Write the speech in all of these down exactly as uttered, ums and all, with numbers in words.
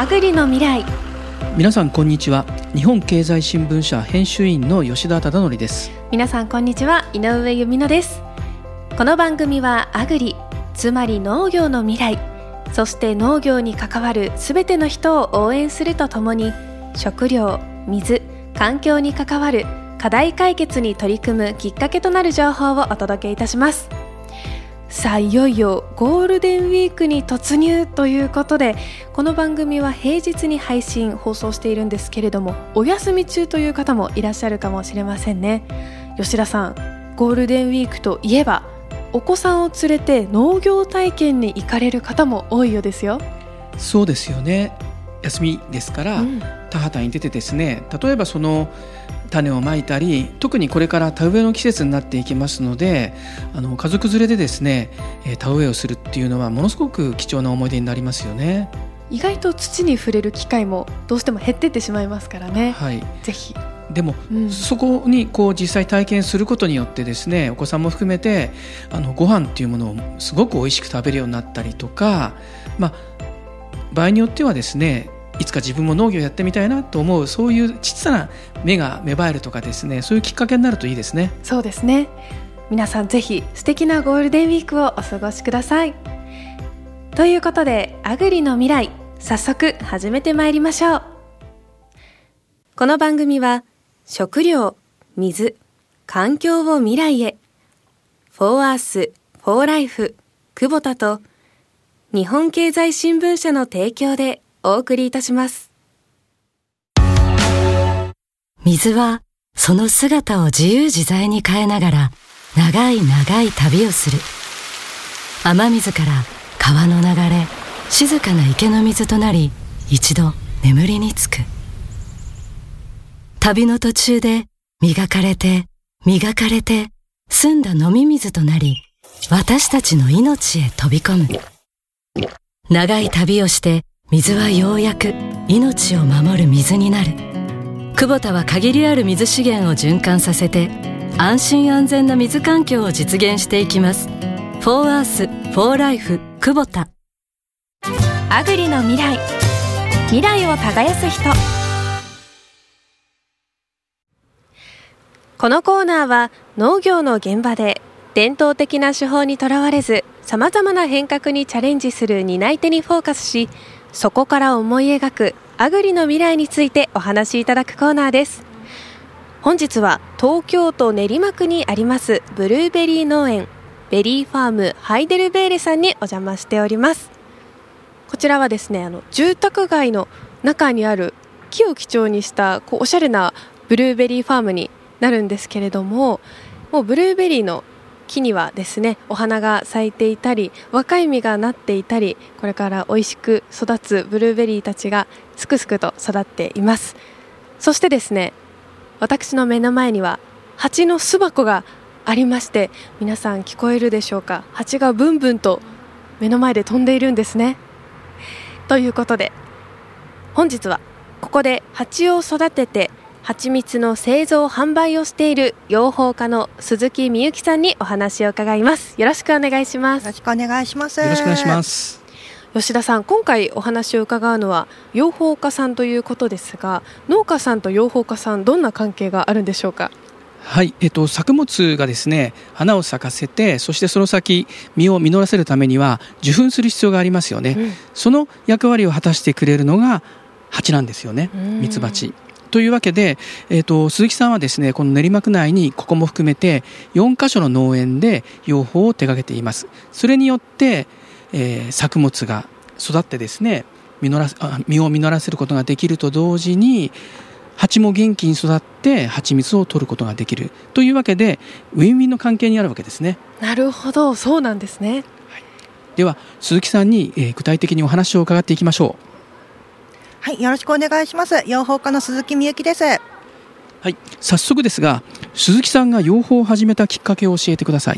アグリの未来。 皆さんこんにちは。日本経済新聞社編集員の吉田忠則です。 皆さんこんにちは。井上由美乃です。この番組はアグリ、つまり農業の未来、そして農業に関わるすべての人を応援するとともに、食料、水、環境に関わる課題解決に取り組むきっかけとなる情報をお届けいたします。さあ、いよいよゴールデンウィークに突入ということで、この番組は平日に配信放送しているんですけれども、お休み中という方もいらっしゃるかもしれませんね。吉田さん、ゴールデンウィークといえばお子さんを連れて農業体験に行かれる方も多いようですよ。 そうですよね。休みですから、うん、田畑に出てですね、例えばその種をまいたり、特にこれから田植えの季節になっていきますので、あの家族連れでですね、えー、田植えをするっていうのはものすごく貴重な思い出になりますよね。 意外と土に触れる機会もどうしても減っていってしまいますからね、 はい、 ぜひ。 でも、 うん、 そこにこう実際体験することによってですね、お子さんも含めてあのご飯っていうものをすごく美味しく食べるようになったりとか、まあ、場合によってはですね、いつか自分も農業やってみたいなと思う、そういう小さな芽が芽生えるとかですね、そういうきっかけになるといいですね。 そうですね。皆さんぜひ素敵なゴールデンウィークをお過ごしください。ということで、アグリの未来、早速始めてまいりましょう。この番組は食料、水、環境を未来へ、フォーアース、フォーライフ、クボタと日本経済新聞社の提供でお送りいたします。 水はその姿を自由自在に変えながら長い長い旅をする。雨水から川の流れ、静かな池の水となり、一度眠りにつく。旅の途中で磨かれて磨かれて澄んだ飲み水となり、私たちの命へ飛び込む。長い旅をして水はようやく命を守る水になる。クボタは限りある水資源を循環させて安心安全な水環境を実現していきます。フォーアース、フォーライフ、クボタ。 アグリの未来、未来を耕す人。このコーナーは農業の現場で伝統的な手法にとらわれず、さまざまな変革にチャレンジする担い手にフォーカスし、そこから思い描くアグリの未来についてお話しいただくコーナーです。本日は東京都練馬区にありますブルーベリー農園ベリーファームハイデルベーレさんにお邪魔しております。こちらはですね、あの住宅街の中にある木を基調にしたこうおしゃれなブルーベリーファームになるんですけれども、もうブルーベリーの木にはですね、お花が咲いていたり、若い実がなっていたり、これから美味しく育つブルーベリーたちがすくすくと育っています。そしてですね、私の目の前には蜂の巣箱がありまして、皆さん聞こえるでしょうか。蜂がブンブンと目の前で飛んでいるんですね。ということで、本日はここで蜂を育てて蜂蜜の製造販売をしている養蜂家の鈴木美幸さんにお話を伺います。よろしくお願いします。 よろしくお願いします。 よろしくお願いします。 吉田さん、今回お話を伺うのは養蜂家さんということですが、農家さんと養蜂家さん、どんな関係があるんでしょうか。 はい、えっと、作物がですね、花を咲かせて、そしてその先実を実らせるためには受粉する必要がありますよね、うん、その役割を果たしてくれるのが蜂なんですよね。ミツバチというわけで、えー、と鈴木さんはですね、この練馬区内にここも含めてよんカ所の農園で養蜂を手掛けています。それによって、えー、作物が育ってですね、実ら実を実らせることができると同時に、蜂も元気に育って蜂蜜を取ることができるというわけで、ウィンウィンの関係にあるわけですね。 なるほど、そうなんですね、はい、 では鈴木さんに、えー、具体的にお話を伺っていきましょう。 はい、よろしくお願いします。養蜂家の鈴木美幸です。 はい、早速ですが、鈴木さんが養蜂を始めたきっかけを教えてください。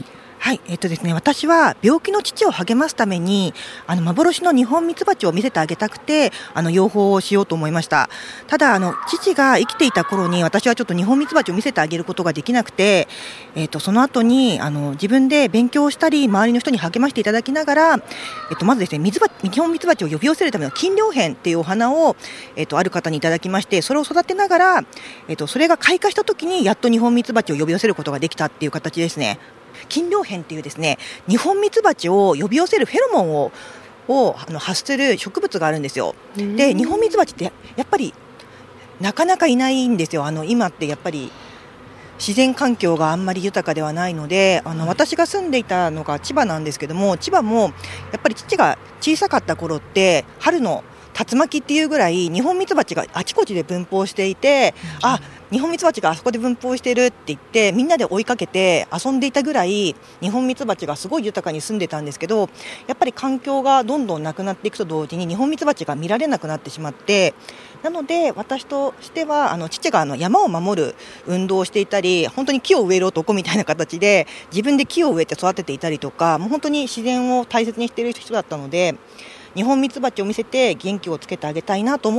はい、えっとですね、私は病気の父を励ますためにあの幻のニホンミツバチを見せてあげたくてあの養蜂をしようと思いました。ただあの父が生きていた頃に私はちょっとニホンミツバチを見せてあげることができなくて、えっと、その後にあの自分で勉強したり周りの人に励ましていただきながら、えっと、まずですね、ミツバニホンミツバチを呼び寄せるための金梁片っていうお花を、えっと、ある方にいただきまして、それを育てながら、えっと、それが開花した時にやっとニホンミツバチを呼び寄せることができたっていう形ですね。金梁片っていうですね、ニホンミツバチを呼び寄せるフェロモンををあの発する植物があるんですよ。で、ニホンミツバチってやっぱりなかなかいないんですよ。あの今ってやっぱり自然環境があんまり豊かではないので、あの私が住んでいたのが千葉なんですけども、千葉もやっぱり父が小さかった頃って春の竜巻っていうぐらいニホンミツバチがあちこちで分蜂していて、うん、あ、ニホンミツバチがあそこで分蜂してるって言ってみんなで追いかけて遊んでいたぐらいニホンミツバチがすごい豊かに住んでたんですけど、やっぱり環境がどんどんなくなっていくと同時にニホンミツバチが見られなくなってしまって、なので私としてはあの父があの山を守る運動をしていたり、本当に木を植える男みたいな形で自分で木を植えて育てていたりとか、もう本当に自然を大切にしている人だったので、ニホンミツバチを見せて元気をつけてあげたいなと思って、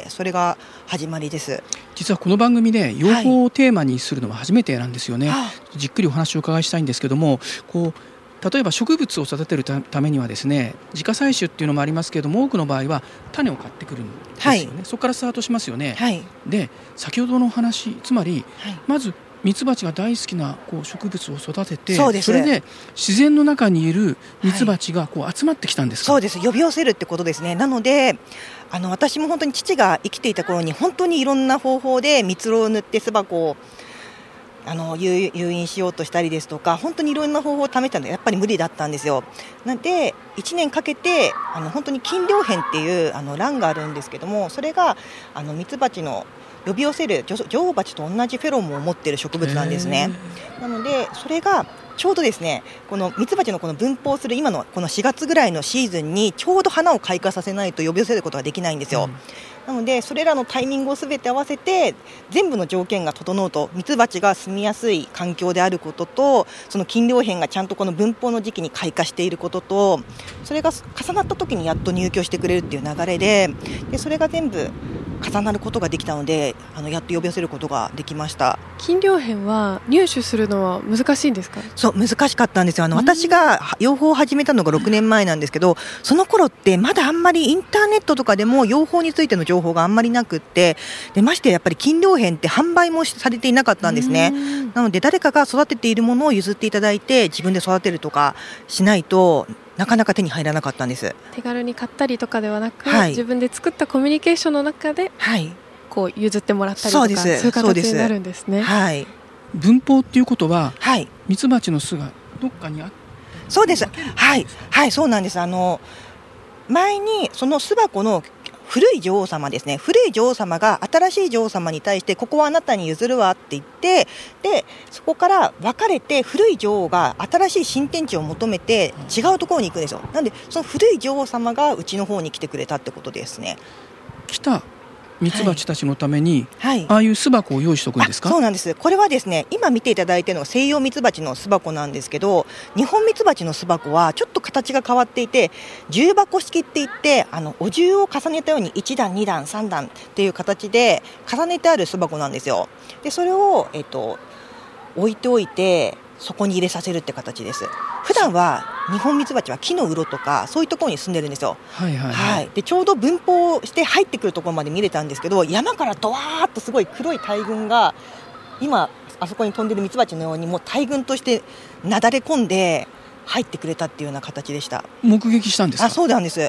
それが始まりです。 実はこの番組で養蜂をテーマにするのは初めてなんですよね、はい、じっくりお話をお伺いしたいんですけども、こう例えば植物を育てるためにはですね、自家採取っていうのもありますけれども、多くの場合は種を買ってくるんですよね、はい、そこからスタートしますよね、はい、で先ほどの話、つまり、はい、まずミツバチが大好きなこう植物を育てて、 そ, それで自然の中にいるミツバチがこう集まってきたんですか？ そうです、呼び寄せるってことですね。なのであの私も本当に父が生きていた頃に本当にいろんな方法で蜜蝋を塗って巣箱をあの 誘, 誘引しようとしたりですとか、本当にいろんな方法を試したのでやっぱり無理だったんですよ。なのでいちねんかけてあの本当に金梁片っていうあの蘭があるんですけども、それがあのミツバチの呼び寄せる女王蜂と同じフェロモンを持っている植物なんですね。なのでそれがちょうどですね、このミツバチのこの分蜂する今のこのしがつぐらいのシーズンにちょうど花を開花させないと呼び寄せることができないんですよ、うん、なのでそれらのタイミングをすべて合わせて全部の条件が整うと、ミツバチが住みやすい環境であることと、その金梁片がちゃんとこの分蜂の時期に開花していることと、それが重なった時にやっと入居してくれるっていう流れ で, でそれが全部重なることができたので、あのやっと呼び寄せることができました。 金梁片は入手するのは難しいんですか？ そう、難しかったんですよ。あの私が養蜂を始めたのがろくねんまえなんですけど、その頃ってまだあんまりインターネットとかでも養蜂についての情報があんまりなくって、でましてやっぱり金梁片って販売もされていなかったんですね。なので誰かが育てているものを譲っていただいて自分で育てるとかしないとなかなか手に入らなかったんです。 手軽に買ったりとかではなく、 はい、 自分で作ったコミュニケーションの中で、はい、こう譲ってもらったりとか、そうです、そういう形になるんですね。 はい、 分蜂っていうことは、はい、ミツバチの巣がどっかにあって、 そうです、はい、はい、そうなんです。あの前にその巣箱の古い女王様ですね、古い女王様が新しい女王様に対してここはあなたに譲るわって言って、でそこから別れて古い女王が新しい新天地を求めて違うところに行くんですよ。なのでその古い女王様がうちの方に来てくれたってことですね。 来たミツバチたちのために、はいはい、ああいう巣箱を用意しておくんですか？ そうなんです。これはですね、今見ていただいているのは西洋ミツバチの巣箱なんですけど、日本ミツバチの巣箱はちょっと形が変わっていて、重箱式っていって、あのお重を重ねたようにいち段に段さん段っていう形で重ねてある巣箱なんですよ。でそれを、えっと、置いておいてそこに入れさせるって形です。普段はニホンミツバチは木の洞とかそういうところに住んでるんですよ。 はいはいはいはい、 でちょうど分蜂して入ってくるところまで見れたんですけど、山からドワーッとすごい黒い大群が今あそこに飛んでるミツバチのようにもう大群としてなだれ込んで入ってくれたっていうような形でした。 目撃したんですか？ あ、そうなんです、はい、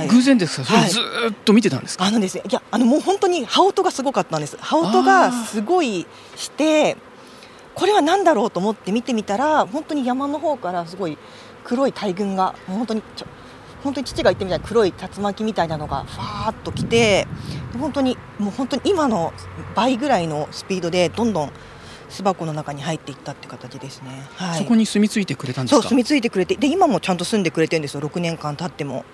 偶然ですか？それずっと見てたんですか？ はい、あのですね、いやあのもう本当に羽音がすごかったんです。羽音がすごいして、これは何だろうと思って見てみたら、本当に山の方からすごい黒い大群が本当にちょ本当に父が言ってみたいな黒い竜巻みたいなのがファーッと来て、本当にもう本当に今の倍ぐらいのスピードでどんどん巣箱の中に入っていったって形ですね。はい、 そこに住み着いてくれたんですか？ そう、住み着いてくれて、で今もちゃんと住んでくれてるんですよ。ろくねんかん経っても。 あ、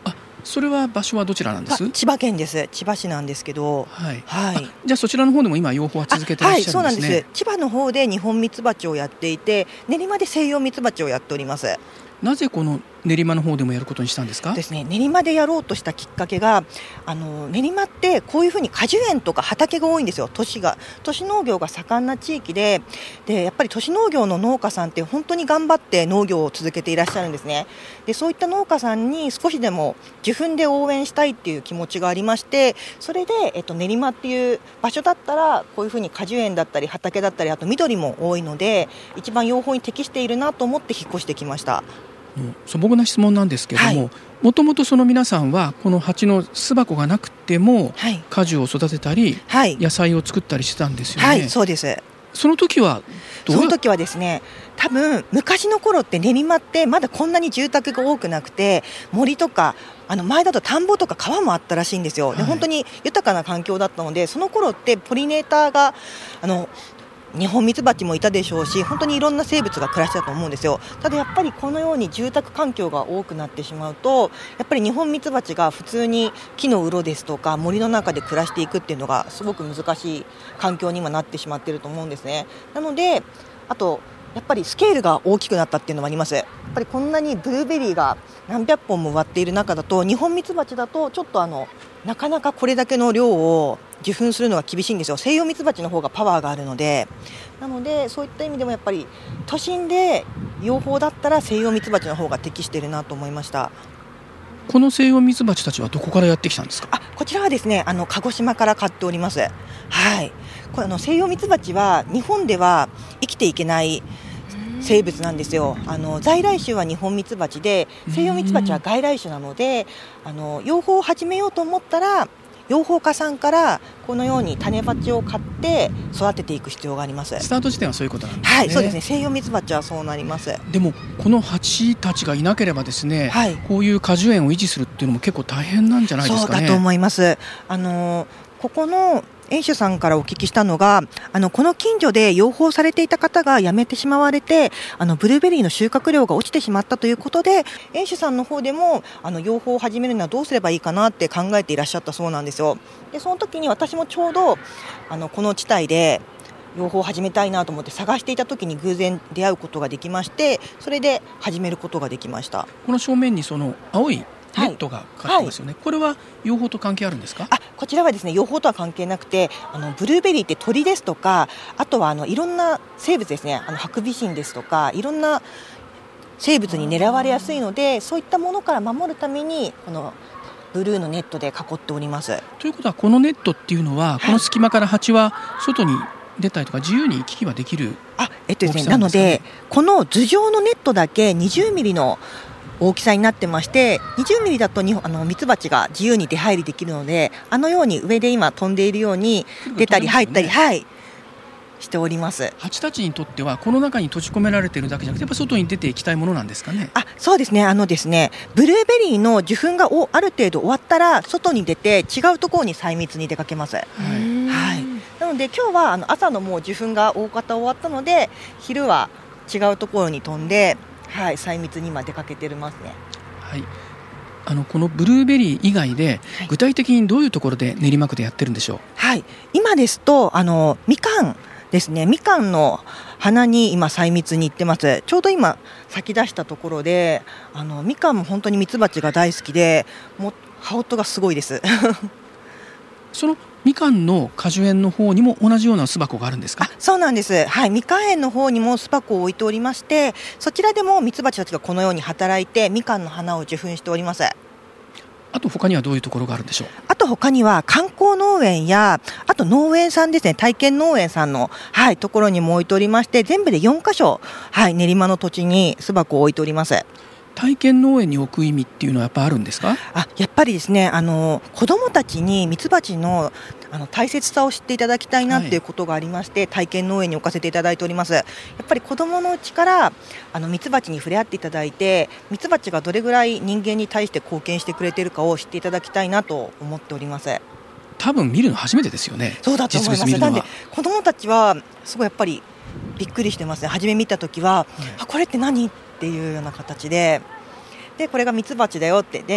それは場所はどちらなんです？ 千葉県です。千葉市なんですけど、 はいはい、 じゃあそちらの方でも今養蜂は続けていらっしゃるんですね。はい、そうなんです。 千葉の方で日本ミツバチをやっていて、練馬で西洋ミツバチをやっております。 なぜこの練馬の方でもやることにしたんですか？ ですね、練馬でやろうとしたきっかけが、あの練馬ってこういうふうに果樹園とか畑が多いんですよ。都市が都市農業が盛んな地域で、でやっぱり都市農業の農家さんって本当に頑張って農業を続けていらっしゃるんですね。でそういった農家さんに少しでも受粉で応援したいっていう気持ちがありまして、それで、えっと、練馬っていう場所だったらこういうふうに果樹園だったり畑だったり、あと緑も多いので一番養蜂に適しているなと思って引っ越してきました。 素朴な質問なんですけれども、もともとその皆さんはこの蜂の巣箱がなくても、はい、果樹を育てたり、はい、野菜を作ったりしてたんですよね。はい、 そうです。 その時はどうその時はですね、多分昔の頃って練馬ってまだこんなに住宅が多くなくて、森とかあの前だと田んぼとか川もあったらしいんですよ。で本当に豊かな環境だったので、その頃ってポリネーターがあの日本ミツバチもいたでしょうし、本当にいろんな生物が暮らしてたと思うんですよ。ただやっぱりこのように住宅環境が多くなってしまうと、やっぱり日本ミツバチが普通に木のうですとか森の中で暮らしていくっていうのがすごく難しい環境に今なってしまっていると思うんですね。なのであとやっぱりスケールが大きくなったっていうのもあります。やっぱりこんなにブルーベリーが何百本も割っている中だと、日本ミツバチだとちょっとあのなかなかこれだけの量を受粉するのが厳しいんですよ。西洋ミツバチの方がパワーがあるので、なのでそういった意味でもやっぱり都心で養蜂だったら西洋ミツバチの方が適しているなと思いました。 この西洋ミツバチたちはどこからやってきたんですか？ あ、こちらはですね、あの鹿児島から買っております。はい、これあの西洋ミツバチは日本では生きていけない生物なんですよ。あの在来種は日本ミツバチで、西洋ミツバチは外来種なので、あの養蜂を始めようと思ったら養蜂家さんからこのように種鉢を買って育てていく必要があります。 スタート時点はそういうことなんですね。 はい、そうですね。西洋ミツバチはそうなります。 でもこの蜂たちがいなければですね、はい、こういう果樹園を維持するっていうのも結構大変なんじゃないですかね。 そうだと思います。あのここの園主さんからお聞きしたのが、あのこの近所で養蜂されていた方が辞めてしまわれて、あのブルーベリーの収穫量が落ちてしまったということで、園主さんの方でもあの養蜂を始めるにはどうすればいいかなって考えていらっしゃったそうなんですよ。でその時に私もちょうどあのこの地帯で養蜂を始めたいなと思って探していた時に偶然出会うことができまして、それで始めることができました。 この正面にその青いネットがかかってますよね。はいはい、これは養蜂と関係あるんですか？ あ、こちらはですね、養蜂とは関係なくて、あのブルーベリーって鳥ですとか、あとはあのいろんな生物ですね、あのハクビシンですとかいろんな生物に狙われやすいので、そういったものから守るためにこのブルーのネットで囲っております。 ということはこのネットっていうのは、はい、この隙間から蜂は外に出たりとか自由に行き来はできるあ、えっとですね、なのでこの頭上のネットだけにじゅうミリの大きさになってまして、にじゅうミリだとにあのミツバチが自由に出入りできるので、あのように上で今飛んでいるように出たり入ったり、はい、しております。 蜂たちにとってはこの中に閉じ込められているだけじゃなくて、やっぱ外に出ていきたいものなんですかね。 あ、そうですね。あのですね、ブルーベリーの受粉がおある程度終わったら外に出て違うところに細密に出かけます。はい、はい、なので今日はあの朝のもう受粉が大方終わったので、昼は違うところに飛んで、はい、細密に今出かけてますね。 はい、あのこのブルーベリー以外で具体的にどういうところで練馬区でやってるんでしょう？ はい、今ですとあのみかんですね、みかんの花に今細密に行ってます。ちょうど今咲き出したところで、あのみかんも本当にミツバチが大好きで、もう葉音がすごいですそのみかんの果樹園の方にも同じような巣箱があるんですか？ あ、そうなんです、はい、みかん園の方にも巣箱を置いておりまして、そちらでもミツバチたちがこのように働いてみかんの花を受粉しております。 あと他にはどういうところがあるんでしょう？ あと他には観光農園や、あと農園さんですね、体験農園さんの、はい、ところにも置いておりまして、全部でよんかしょ、はい、練馬の土地に巣箱を置いております。 体験農園に置く意味っていうのはやっぱあるんですか？ あ、やっぱりですね、あの子どもたちにミツバチのあの大切さを知っていただきたいなっていうことがありまして、はい、体験農園に置かせていただいております。やっぱり子どものうちからあのミツバチに触れ合っていただいて、ミツバチがどれぐらい人間に対して貢献してくれているかを知っていただきたいなと思っております。 多分見るの初めてですよね。 そうだと思います。なんで子どもたちはすごいやっぱりびっくりしてますね。初め見たときは、はい、あ、これって何っていうような形で、でこれがミツバチだよって、で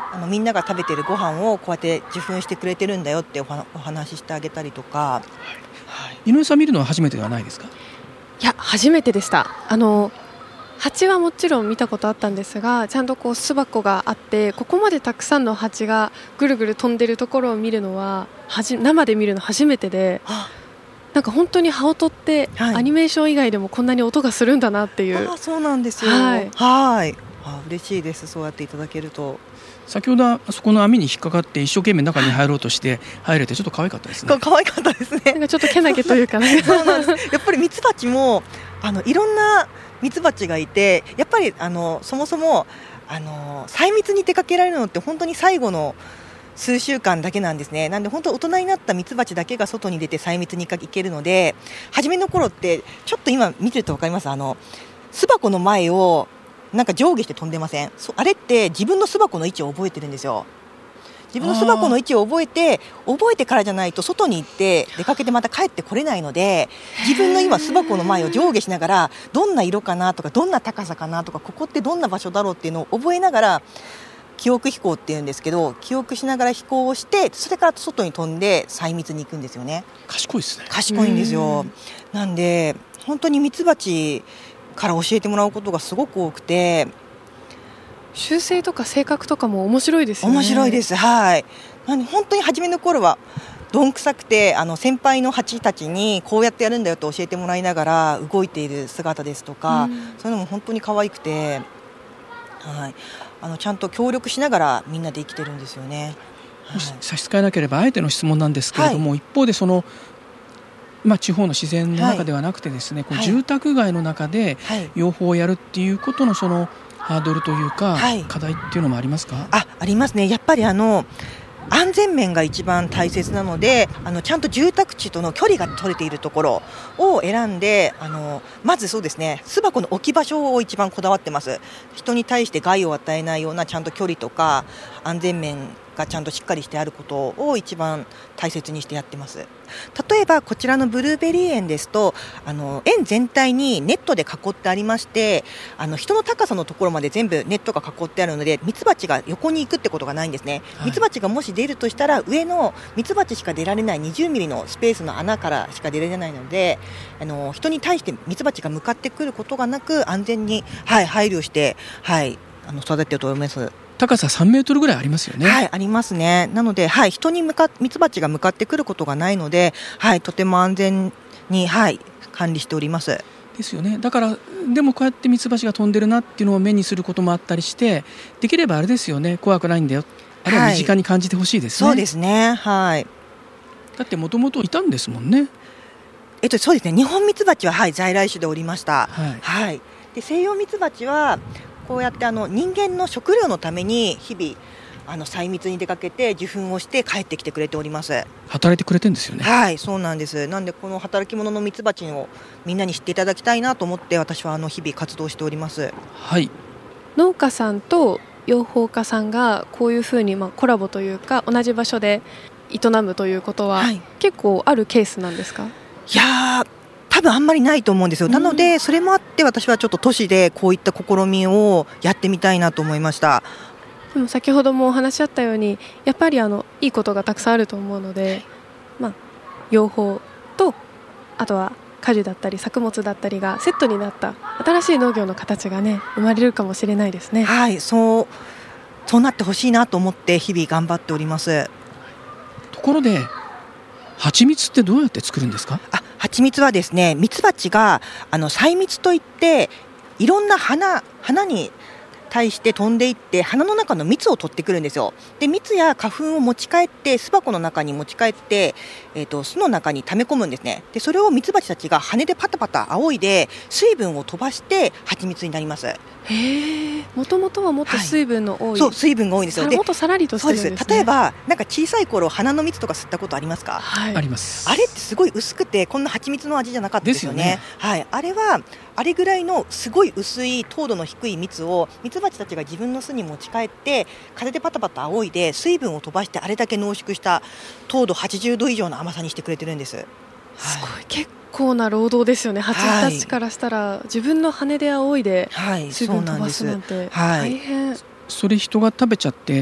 あのみんなが食べてるご飯をこうやって受粉してくれてるんだよってお話ししてあげたりとか、はい、 井上さん見るのは初めてではないですか？ いや初めてでした。あの蜂はもちろん見たことあったんですが、ちゃんとこう巣箱があってここまでたくさんの蜂がぐるぐる飛んでるところを見るのははじ生で見るの初めてで、なんか本当に羽音って、はい、アニメーション以外でもこんなに音がするんだなっていう。 あ、そうなんですよ。はい、はいあ嬉しいです。そうやっていただけると。 先ほどあそこの網に引っかかって一生懸命中に入ろうとして入れてちょっと可愛かったですね。 可愛かったですね。 なんかちょっとけなげというかねそうなんです。やっぱりミツバチもあのいろんなミツバチがいて、やっぱりあのそもそもあの採蜜に出かけられるのって本当に最後の数週間だけなんですね。なんで本当大人になったミツバチだけが外に出て採蜜に行けるので、初めの頃ってちょっと今見てると分かります。あの巣箱の前をなんか上下して飛んでません？そあれって自分の巣箱の位置を覚えてるんですよ。自分の巣箱の位置を覚えて覚えてからじゃないと外に行って出かけてまた帰ってこれないので、自分の今巣箱の前を上下しながらどんな色かなとかどんな高さかなとかここってどんな場所だろうっていうのを覚えながら記憶飛行っていうんですけど、記憶しながら飛行をしてそれから外に飛んで採蜜に行くんですよね。 賢いですね。 賢いんですよ。なんで本当にミツバチから教えてもらうことがすごく多くて、 習性とか性格とかも面白いですよね。 面白いです。はい。なんで本当に初めの頃はどんくさくて、あの先輩の蜂たちにこうやってやるんだよと教えてもらいながら動いている姿ですとか、うん、そういうのも本当に可愛くて、はい、あのちゃんと協力しながらみんなで生きてるんですよね。 はい、差し支えなければあえての質問なんですけれども、はい、一方でそのまあ、地方の自然の中ではなくてですね、はい、こう住宅街の中で養蜂をやるっていうことのそのハードルというか、はい、課題っていうのもありますか？ あ、ありますね。やっぱりあの安全面が一番大切なので、あのちゃんと住宅地との距離が取れているところを選んで、あのまずそうですね、巣箱の置き場所を一番こだわってます。人に対して害を与えないようなちゃんと距離とか安全面がちゃんとしっかりしてあることを一番大切にしてやってます。例えばこちらのブルーベリー園ですと、あの園全体にネットで囲ってありまして、あの人の高さのところまで全部ネットが囲ってあるので、ミツバチが横に行くってことがないんですね。ミツバチがもし出るとしたら上のミツバチしか出られないにじゅうミリのスペースの穴からしか出られないので、あの人に対してミツバチが向かってくることがなく安全に、はい、配慮して、はい、あの育ててると思います。 高ささんメートルぐらいありますよね。 はい、ありますね。なので、はい、人に向かミツバチが向かってくることがないので、はい、とても安全に、はい、管理しております。 ですよね。だからでもこうやってミツバチが飛んでるなっていうのを目にすることもあったりして、できればあれですよね、怖くないんだよ、あれは身近に感じてほしいですね。 はい、そうですね。はい。 だってもともといたんですもんね。 えっとそうですね。ニホンミツバチは、はい、在来種でおりました。 はい。 はい、で西洋ミツバチはこうやってあの人間の食料のために日々あの採蜜に出かけて受粉をして帰ってきてくれております。 働いてくれてるんですよね。 はい、そうなんです。なんでこの働き者のミツバチをみんなに知っていただきたいなと思って、私はあの日々活動しております。 はい。 農家さんと養蜂家さんがこういうふうにまあコラボというか同じ場所で営むということは、はい、結構あるケースなんですか？ いやー多分あんまりないと思うんですよ。なのでそれもあって私はちょっと都市でこういった試みをやってみたいなと思いました。 でも先ほどもお話しあったようにやっぱりあのいいことがたくさんあると思うので、まあ、養蜂とあとは果樹だったり作物だったりがセットになった新しい農業の形がね生まれるかもしれないですね。 はい、そうそうなってほしいなと思って日々頑張っております。 ところで蜂蜜ってどうやって作るんですか？ あ、蜂蜜はですね、ミツバチがあの採蜜といっていろんな花花に対して飛んでいって花の中の蜜を取ってくるんですよ。で蜜や花粉を持ち帰って巣箱の中に持ち帰って、えーと、巣の中に溜め込むんですね。でそれをミツバチたちが羽でパタパタ仰いで水分を飛ばして蜂蜜になります。 へえ、もともとはもっと水分の多い、はい、 そう水分が多いんですよ。 もっとさらりとしてるんですね。 そうです。例えばなんか小さい頃花の蜜とか吸ったことありますか？ はい、 あります。 あれってすごい薄くてこんな蜂蜜の味じゃなかったですよね。ですよね。はい、あれはあれぐらいのすごい薄い糖度の低い蜜をミツバチたちが自分の巣に持ち帰って風でパタパタ仰いで水分を飛ばしてあれだけ濃縮した糖度はちじゅうど以上の甘さにしてくれてるんです。 すごい、はい、結構な労働ですよね。蜂たちからしたら、はい、自分の羽で仰いで水分飛ばすなんて大変。 それ人が食べちゃって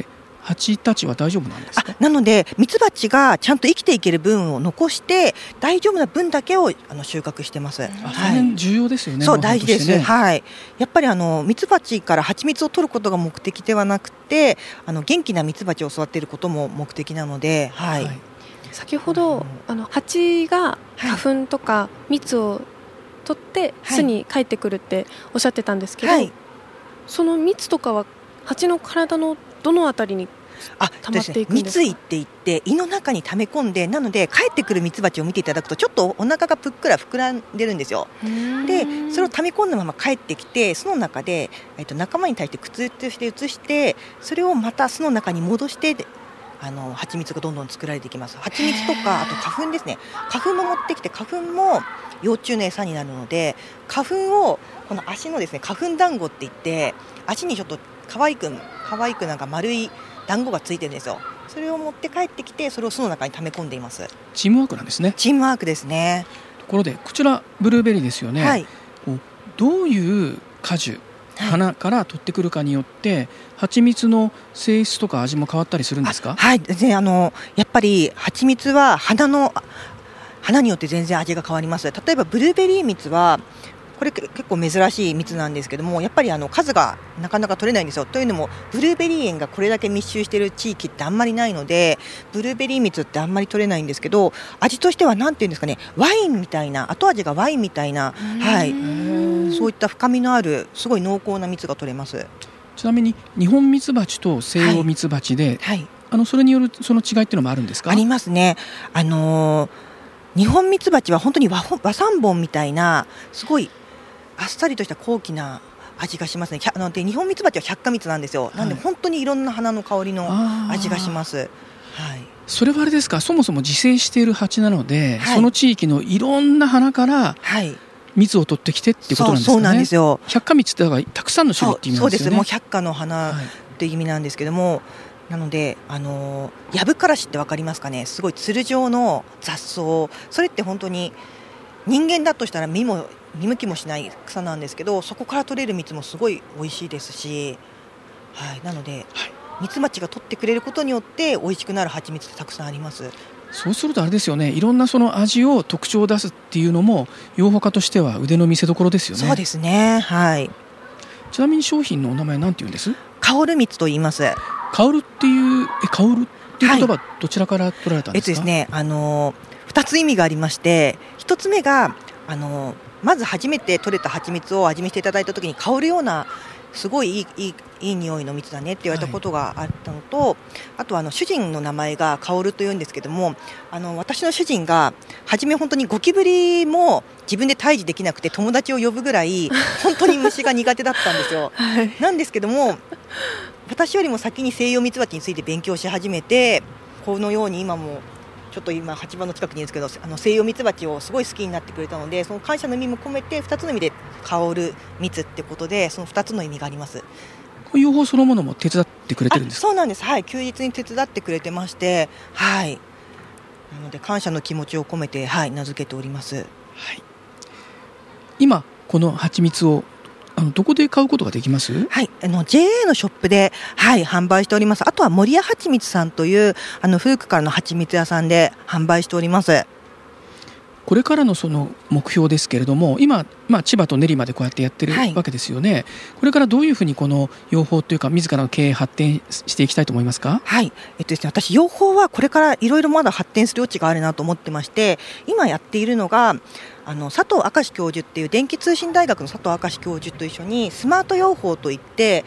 蜂たちは大丈夫なんですか？ あなのでミツバチがちゃんと生きていける分を残して大丈夫な分だけをあの収穫してます。 あ、その辺重要ですよね。 そう大事です、 ね、 はい、やっぱりあのミツバチから蜂蜜を取ることが目的ではなくて、あの元気なミツバチを育てることも目的なので、はいはい、 先ほど、うん、あの蜂が花粉とか蜜を取って巣に帰ってくるっておっしゃってたんですけど、はい、その蜜とかは蜂の体のどのあたりに溜まっていくんですか？ 蜜胃って言って胃の中に溜め込んで、なので帰ってくるミツバチを見ていただくとちょっとお腹がぷっくら膨らんでるんですよ。でそれを溜め込んだまま帰ってきて巣の中で、えっと、仲間に対してくつろとして移して、それをまた巣の中に戻してあの蜂蜜がどんどん作られていきます。蜂蜜とかあと花粉ですね。花粉も持ってきて、花粉も幼虫の餌になるので、花粉をこの足のですね花粉団子って言って、足にちょっと可愛く可愛くなんか丸い団子がついてるんですよ。それを持って帰ってきて、それを巣の中に溜め込んでいます。 チームワークなんですね。 チームワークですね。 ところでこちらブルーベリーですよね、はい、どういう果樹、花から取ってくるかによって蜂蜜の性質とか味も変わったりするんですか？ はい、ね、あのやっぱり蜂蜜は花の花によって全然味が変わります。例えばブルーベリー蜜はこれ結構珍しい蜜なんですけども、やっぱりあの数がなかなか取れないんですよ。というのもブルーベリー園がこれだけ密集している地域ってあんまりないので、ブルーベリー蜜ってあんまり取れないんですけど、味としてはなんていうんですかね、ワインみたいな、後味がワインみたいな、はい、そういった深みのあるすごい濃厚な蜜が取れます。 ちなみに日本ミツバチと西洋ミツバチで、はいはい、あのそれによるその違いっていうのもあるんですか？ ありますね。あのー、日本ミツバチは本当に 和, 和三盆みたいなすごいあっさりとした高貴な味がしますね。あので日本ミツバチは百花蜜なんですよ、はい、なんで本当にいろんな花の香りの味がします、はい、 それはあれですか、そもそも自生している蜂なので、はい、その地域のいろんな花から蜜を取ってきてっていうことなんですかね。 そう、そうなんですよ。 百花蜜ってだからたくさんの種類って意味なんですよね。 そうです、もう百花の花っていう意味なんですけども、はい、なのであのヤブカラシって分かりますかね。すごいつる状の雑草、それって本当に人間だとしたら見も見向きもしない草なんですけど、そこから取れる蜜もすごい美味しいですし、はい、なので、はい、ミツバチが取ってくれることによって美味しくなる蜂蜜ってたくさんあります。 そうするとあれですよね、いろんなその味を特徴を出すっていうのも養蜂家としては腕の見せ所ですよね。 そうですね、はい。 ちなみに商品のお名前なんて言うんです？ 香る蜜と言います。 香るっていうえ香るっていう言葉、はい、どちらから取られたんですか？ えっとですね、あのふたつ意味がありまして、ひとつめがあのまず初めて取れた蜂蜜を味見していただいたときに香るようなすごいいい、いい、いい匂いの蜜だねって言われたことがあったのと、はい、あとあの主人の名前が薫というんですけども、あの私の主人が初め本当にゴキブリも自分で退治できなくて友達を呼ぶぐらい本当に虫が苦手だったんですよ、はい、なんですけども私よりも先に西洋ミツバチについて勉強し始めて、このように今もちょっと今はちばんの近くにいるんですけど、あの西洋ミツバチをすごい好きになってくれたので、その感謝の意味も込めてふたつの意味で香る蜜ってことで、そのふたつの意味があります。 養蜂そのものも手伝ってくれてるんですか？ そうなんです、はい、休日に手伝ってくれてまして、はい、なので感謝の気持ちを込めて、はい、名付けております、はい、 今この蜂蜜をあのどこで買うことができます？ はい、あの ジェーエー のショップで、はい、販売しております。あとは森屋蜂蜜さんというあの古くからの蜂蜜屋さんで販売しております。 これからのその目標ですけれども、今、まあ、千葉と練馬でこうやってやってるわけですよね、はい、これからどういうふうにこの養蜂というか自らの経営発展していきたいと思いますか？ はい、えっとですね、私養蜂はこれからいろいろまだ発展する余地があるなと思ってまして、今やっているのがあの佐藤明教授っていう電気通信大学の佐藤明教授と一緒にスマート養蜂といって、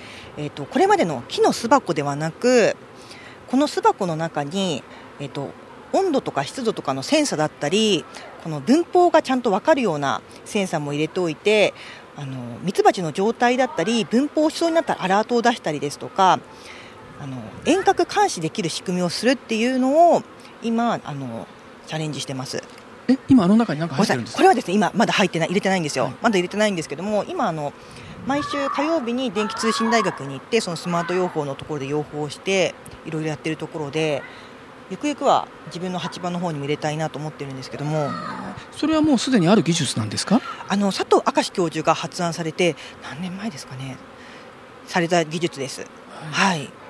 えっと、これまでの木の巣箱ではなく、この巣箱の中に、えっと温度とか湿度とかのセンサーだったり、この分蜂がちゃんと分かるようなセンサーも入れておいて、あのミツバチの状態だったり分蜂しそうになったらアラートを出したりですとか、あの遠隔監視できる仕組みをするっていうのを今あのチャレンジしてます。 え今あの中に何か入ってるんですか？ これはですね、今まだ入ってない入れてないんですよ、はい、まだ入れてないんですけども、今あの毎週火曜日に電気通信大学に行って、そのスマート養蜂のところで養蜂をしていろいろやってるところで、ゆくゆくは自分の鉢場の方にも入れたいなと思ってるんですけども。 それはもうすでにある技術なんですか？ あの佐藤明教授が発案されて何年前ですかね、された技術です、はい、はい、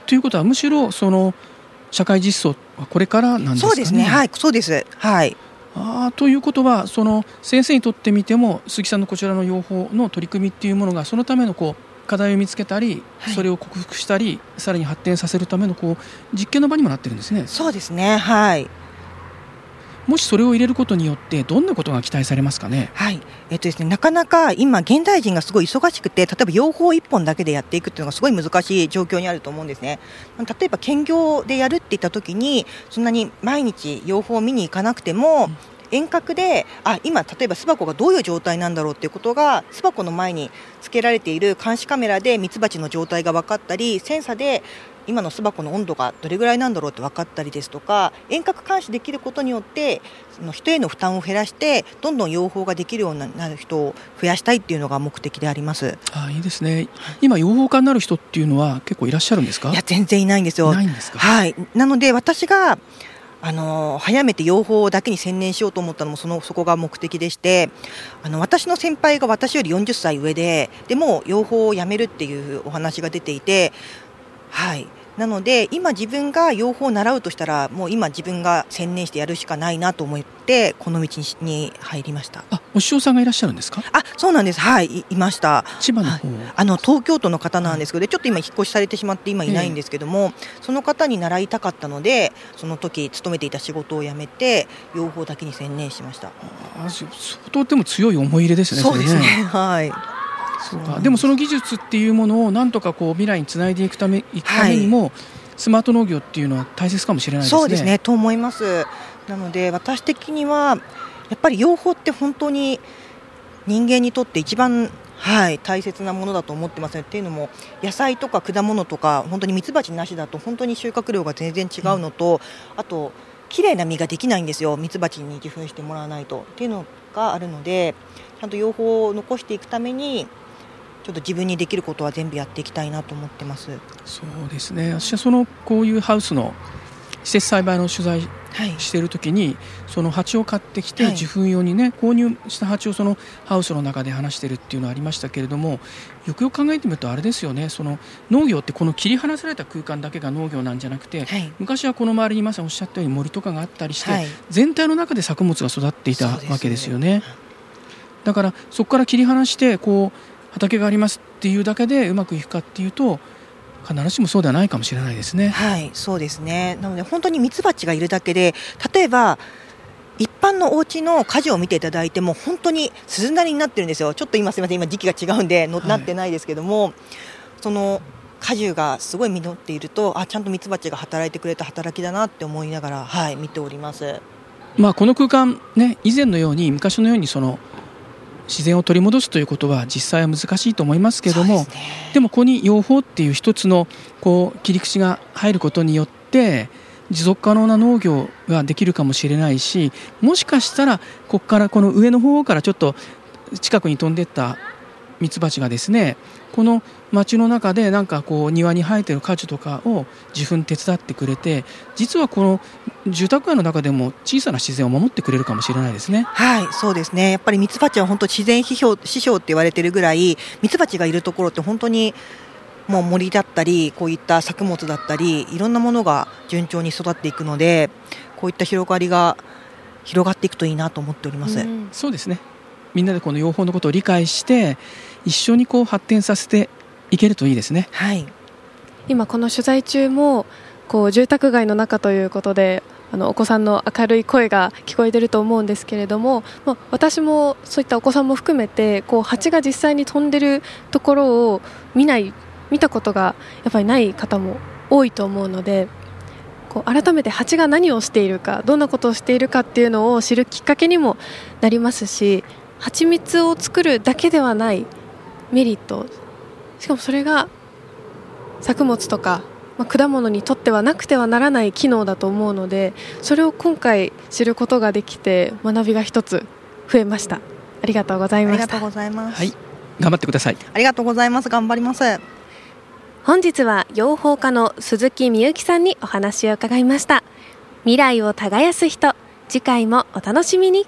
ということはむしろその社会実装はこれからなんですかね。 そうですね、はい、そうです、はい、 あということはその先生にとってみても鈴木さんのこちらの養蜂の取り組みっていうものがそのためのこう課題を見つけたり、はい、それを克服したりさらに発展させるためのこう実験の場にもなってるんですね。 そうですね、はい。 もしそれを入れることによってどんなことが期待されますかね。 はい、えっとですね、なかなか今現代人がすごい忙しくて、例えば養蜂一本だけでやっていくっていうのがすごい難しい状況にあると思うんですね。例えば兼業でやるって言った時にそんなに毎日養蜂を見に行かなくても、うん、遠隔であ今例えば巣箱がどういう状態なんだろうっていうことが巣箱の前につけられている監視カメラでミツバチの状態が分かったり、センサで今の巣箱の温度がどれぐらいなんだろうって分かったりですとか、遠隔監視できることによってその人への負担を減らしてどんどん養蜂ができるようになる人を増やしたいっていうのが目的であります。 あ、いいですね。今養蜂家になる人っていうのは結構いらっしゃるんですか。 いや全然いないんですよ。 いないんですか。 はい、なので私があの早めて養蜂だけに専念しようと思ったのも そ, のそこが目的でして、あの私の先輩が私よりよんじゅっさい上ででも養蜂をやめるっていうお話が出ていて、はい、なので今自分が養蜂を習うとしたらもう今自分が専念してやるしかないなと思ってこの道に入りました。 あ、お師匠さんがいらっしゃるんですか。 あ、そうなんです、はい、 い, いました。 千葉の方、 はい、あの東京都の方なんですけど、はい、ちょっと今引っ越しされてしまって今いないんですけども、えー、その方に習いたかったのでその時勤めていた仕事を辞めて養蜂だけに専念しました。 あ、相当でも強い思い入れですね。 そうですね、 それね、 はい。 そうか。でもその技術っていうものをなんとかこう未来につないでいくため、いくためにも、はい、スマート農業っていうのは大切かもしれないですね。 そうですねと思います。なので私的にはやっぱり養蜂って本当に人間にとって一番、はい、大切なものだと思ってますね。っていうのも野菜とか果物とか本当にミツバチなしだと本当に収穫量が全然違うのと、うん、あと綺麗な実ができないんですよ。ミツバチに受粉してもらわないとっていうのがあるので、ちゃんと養蜂を残していくためにちょっと自分にできることは全部やっていきたいなと思ってます。 そうですね。私はそのこういうハウスの施設栽培の取材しているときに、はい、その蜂を買ってきて受粉用にね、はい、購入した蜂をそのハウスの中で放しているっていうのはありましたけれども、よくよく考えてみるとあれですよね。その農業ってこの切り離された空間だけが農業なんじゃなくて、はい、昔はこの周りにまさにおっしゃったように森とかがあったりして、はい、全体の中で作物が育っていたわけですよね。だからそこから切り離してこう畑がありますっていうだけでうまくいくかっていうと必ずしもそうではないかもしれないですね。 はい、そうですね。なので本当にミツバチがいるだけで、例えば一般のお家の果樹を見ていただいても本当に鈴なりになってるんですよ。ちょっと今すみません、今時期が違うんでの、はい、なってないですけども、その果樹がすごい実っていると、あ、ちゃんとミツバチが働いてくれた働きだなって思いながら、はい、見ております。 まあ、この空間、ね、以前のように昔のようにその自然を取り戻すということは実際は難しいと思いますけれども、 で, ね、でもここに養蜂っていう一つのこう切り口が入ることによって持続可能な農業ができるかもしれないし、もしかしたらここからこの上の方からちょっと近くに飛んでいったミツバチがですね、この街の中でなんかこう庭に生えている果樹とかを受粉手伝ってくれて、実はこの住宅街の中でも小さな自然を守ってくれるかもしれないですね。 はい、そうですね。やっぱりミツバチは本当自然指標、指標って言われているぐらい、ミツバチがいるところって本当にもう森だったりこういった作物だったりいろんなものが順調に育っていくので、こういった広がりが広がっていくといいなと思っております。うん、 そうですね。みんなでこの養蜂のことを理解して一緒にこう発展させていけるといいですね。 はい、今この取材中もこう住宅街の中ということで、あのお子さんの明るい声が聞こえていると思うんですけれども、まあ、私もそういったお子さんも含めてこう蜂が実際に飛んでるところを見ない見たことがやっぱりない方も多いと思うので、こう改めて蜂が何をしているか、どんなことをしているかっていうのを知るきっかけにもなりますし、蜂蜜を作るだけではないメリット、しかもそれが作物とか、まあ、果物にとってはなくてはならない機能だと思うので、それを今回知ることができて学びが一つ増えました。ありがとうございました。 ありがとうございます。 はい、頑張ってください。 ありがとうございます。頑張ります。 本日は養蜂家の鈴木みゆきさんにお話を伺いました。未来を耕す人、次回もお楽しみに。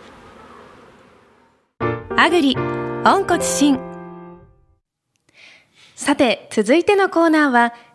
アグリ温故知新。さて続いてのコーナーは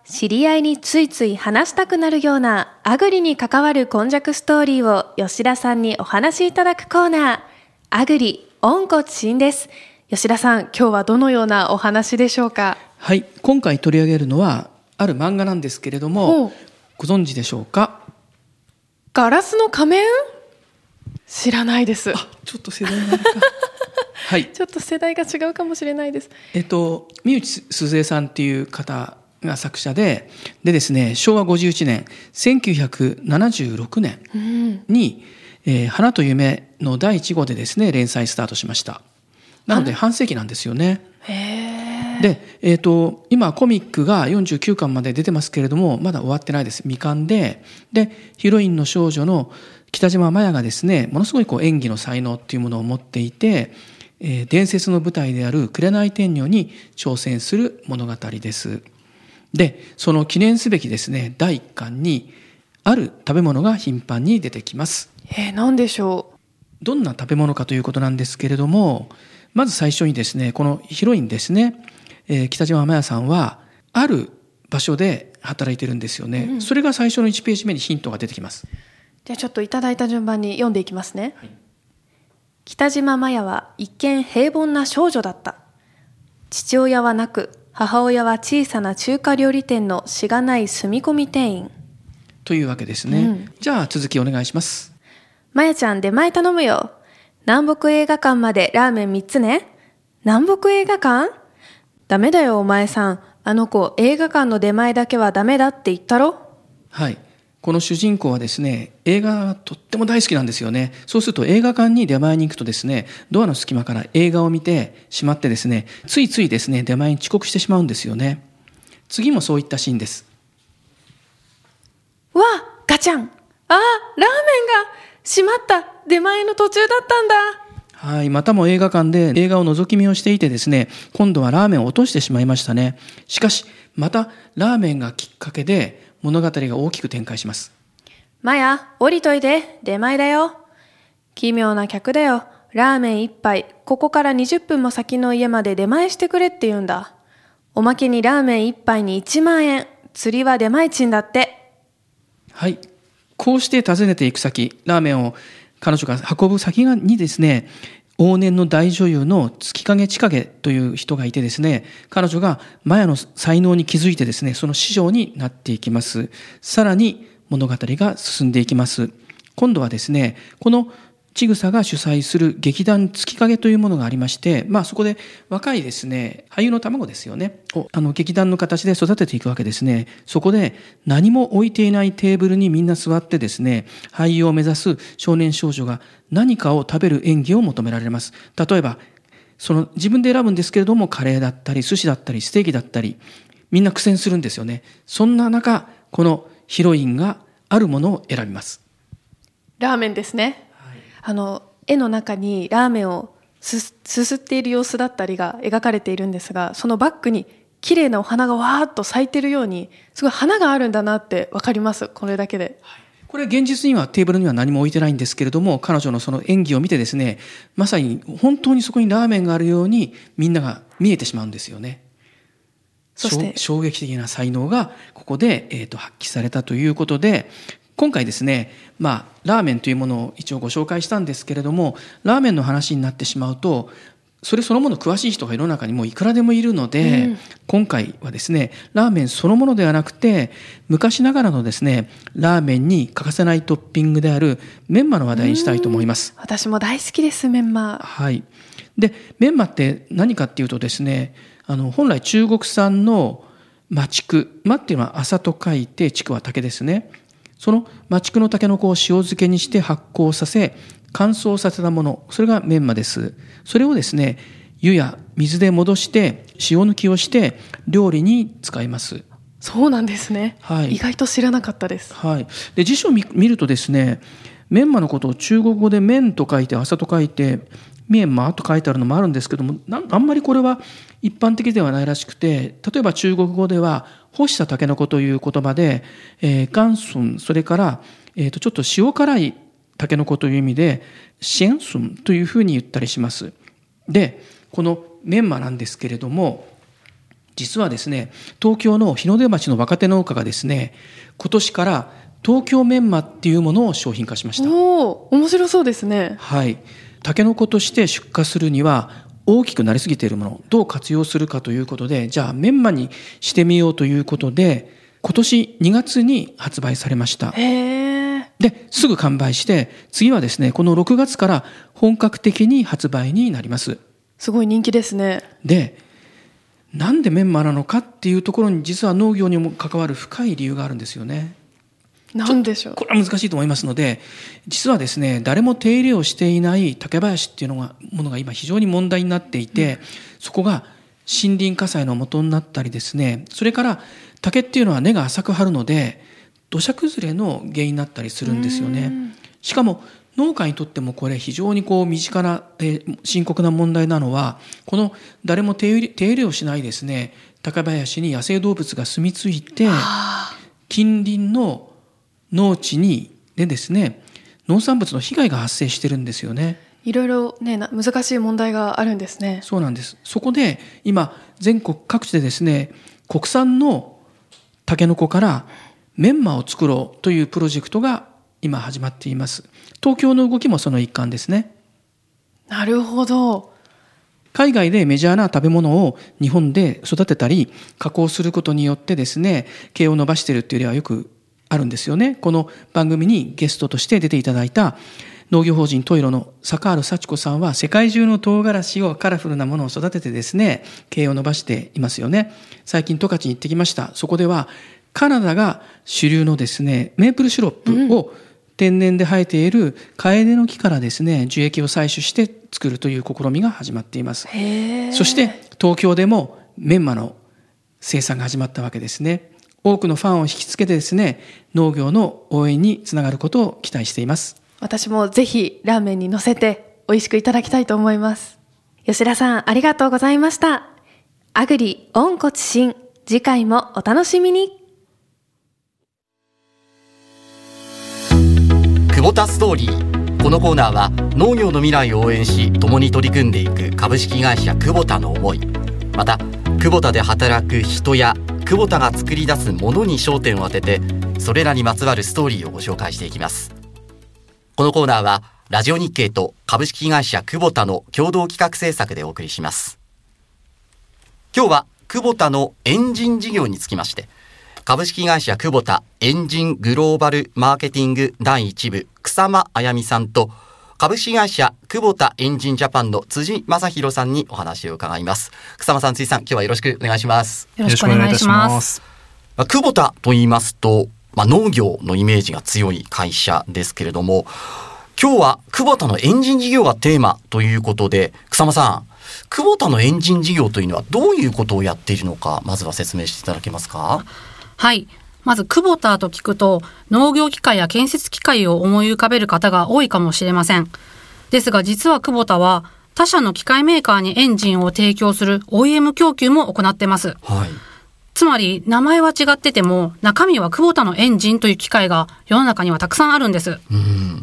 知り合いについつい話したくなるようなアグリに関わる今昔ストーリーを吉田さんにお話しいただくコーナー、アグリ温故知新です。吉田さん、今日はどのようなお話でしょうか？ はい、今回取り上げるのはある漫画なんですけれども、ご存知でしょうか？ ガラスの仮面？知らないです。 あ、ちょっと世代なのかはい、 ちょっと世代が違うかもしれないです。 えっと三内鈴江さんっていう方が作者で、でですね、しょうわごじゅういちねん、せんきゅうひゃくななじゅうろくねんに、うんえー、花と夢のだいいち号でですね、連載スタートしました。なので半世紀なんですよね。 へー。 で、えーと、今コミックがよんじゅうきゅうかんまで出てますけれども、まだ終わってないです。未完で、でヒロインの少女の北島麻也がですね、ものすごいこう演技の才能っていうものを持っていて、えー、伝説の舞台である紅天女に挑戦する物語です。で、その記念すべきですね、だいいっかんにある食べ物が頻繁に出てきます。 えー、何でしょう？ どんな食べ物かということなんですけれども、まず最初にですね、このヒロインですね、えー、北島麻也さんはある場所で働いてるんですよね、うん、それが最初のいちページ目にヒントが出てきます。 じゃあちょっといただいた順番に読んでいきますね、はい、北島麻也は一見平凡な少女だった。父親はなく、母親は小さな中華料理店のしがない住み込み店員というわけですね、うん、じゃあ続きお願いします。 まやちゃん、出前頼むよ。南北映画館までラーメンみっつね。南北映画館？ダメだよお前さん、あの子映画館の出前だけはダメだって言ったろ。 はい、この主人公はですね、映画がとっても大好きなんですよね。そうすると映画館に出前に行くとですね、ドアの隙間から映画を見てしまってですね、ついついですね、出前に遅刻してしまうんですよね。次もそういったシーンです。 わあ、ガチャン。あー、ラーメンが閉まった。出前の途中だったんだ。 はい、またも映画館で映画を覗き見をしていてですね、今度はラーメンを落としてしまいましたね。しかしまたラーメンがきっかけで物語が大きく展開します。 マヤ、降りといて、出前だよ。奇妙な客だよ。ラーメン一杯、ここからにじゅっぷんも先の家まで出前してくれって言うんだ。おまけにラーメン一杯にいちまんえん、釣りは出前賃だって。 はい、こうして訪ねていく先、ラーメンを彼女が運ぶ先にですね、往年の大女優の月影千景という人がいてですね、彼女がマヤの才能に気づいてですね、その師匠になっていきます。さらに物語が進んでいきます。今度はですね、このちぐさが主催する劇団月影というものがありまして、まあそこで若いですね、俳優の卵ですよね、をあの劇団の形で育てていくわけですね。そこで何も置いていないテーブルにみんな座ってですね、俳優を目指す少年少女が何かを食べる演技を求められます。例えば、その自分で選ぶんですけれども、カレーだったり寿司だったりステーキだったり、みんな苦戦するんですよね。そんな中、このヒロインがあるものを選びます。 ラーメンですね。あの絵の中にラーメンをすすすっている様子だったりが描かれているんですが、そのバックに綺麗なお花がわーっと咲いているように、すごい花があるんだなって分かります。これだけで、はい、 これ現実にはテーブルには何も置いてないんですけれども、彼女のその演技を見てですね、まさに本当にそこにラーメンがあるようにみんなが見えてしまうんですよね。そして衝撃的な才能がここで、えーと、発揮されたということで、今回ですね、まあ、ラーメンというものを一応ご紹介したんですけれども、ラーメンの話になってしまうと、それそのもの詳しい人が世の中にもういくらでもいるので、うん、今回はですね、ラーメンそのものではなくて、昔ながらのですね、ラーメンに欠かせないトッピングであるメンマの話題にしたいと思います。 私も大好きです、メンマ。 はい。で、メンマって何かっていうとですね、あの本来中国産の麻竹、麻っていうのは麻と書いて、竹は竹ですね。その麻竹のタケノコを塩漬けにして発酵させ乾燥させたもの、それがメンマです。それをですね、湯や水で戻して塩抜きをして料理に使います。 そうなんですね、はい、意外と知らなかったです、 はい、で辞書を 見, 見るとですね、メンマのことを中国語で麺と書いて朝と書いてメンマと書いてあるのもあるんですけども、なあんまりこれは一般的ではないらしくて、例えば中国語では干したタケノコという言葉で、えー、ガンスン、それから、えー、とちょっと塩辛いタケノコという意味でシェンスンというふうに言ったりします。で、このメンマなんですけれども、 実はですね、東京の日の出町の若手農家がですね、今年から東京メンマっていうものを商品化しました。 おー、面白そうですね。 はい。タケノコとして出荷するには大きくなりすぎているものをどう活用するかということで、じゃあメンマにしてみようということで、今年にがつに発売されました。 へー。 で、すぐ完売して、次はですね、このろくがつから本格的に発売になります。 すごい人気ですね。 で、なんでメンマなのかっていうところに、実は農業にも関わる深い理由があるんですよね。 なんでしょう。 これは難しいと思いますので、実はですね、誰も手入れをしていない竹林っていうのがものが今非常に問題になっていて、うん、そこが森林火災の元になったりですね、それから竹っていうのは根が浅く張るので土砂崩れの原因になったりするんですよね。しかも農家にとってもこれ非常にこう身近な、えー、深刻な問題なのは、この誰も手入れ、手入れをしないですね、竹林に野生動物が住み着いて、近隣の農地にでですね、農産物の被害が発生してるんですよね。 いろいろね、難しい問題があるんですね。 そうなんです。そこで今全国各地でですね、国産のタケノコからメンマを作ろうというプロジェクトが今始まっています。東京の動きもその一環ですね。 なるほど。 海外でメジャーな食べ物を日本で育てたり加工することによってですね、経営を伸ばしているっていう例はよくあるんですよね。この番組にゲストとして出ていただいた農業法人トイロの坂原幸子さんは、世界中の唐辛子をカラフルなものを育ててですね、経営を伸ばしていますよね。最近十勝に行ってきました。そこではカナダが主流のですね、メープルシロップを天然で生えているカエデの木からですね、樹液を採取して作るという試みが始まっています。そして東京でもメンマの生産が始まったわけですね。多くのファンを引きつけてですね、農業の応援につながることを期待しています。 私もぜひラーメンに乗せて美味しくいただきたいと思います。吉田さん、ありがとうございました。アグリ温故知新、次回もお楽しみに。 クボタストーリー。このコーナーは農業の未来を応援し、共に取り組んでいく株式会社クボタの思い、またクボタで働く人やクボタが作り出すものに焦点を当てて、それらにまつわるストーリーをご紹介していきます。このコーナーはラジオ日経と株式会社クボタの共同企画制作でお送りします。今日はクボタのエンジン事業につきまして、株式会社クボタエンジングローバルマーケティングだいいち部草間あやみさんと、株式会社クボタエンジンジャパンの辻正弘さんにお話を伺います。草間さん、辻さん、今日はよろしくお願いします。 よろしくお願いします。 クボタと言いますと、まあ、農業のイメージが強い会社ですけれども、今日はクボタのエンジン事業がテーマということで、草間さん、クボタのエンジン事業というのはどういうことをやっているのか、まずは説明していただけますか？ はい。まずクボタと聞くと、農業機械や建設機械を思い浮かべる方が多いかもしれません。ですが実はクボタは他社の機械メーカーにエンジンを提供する オーイーエム 供給も行ってます。 はい。 つまり名前は違ってても中身はクボタのエンジンという機械が世の中にはたくさんあるんです。 うん。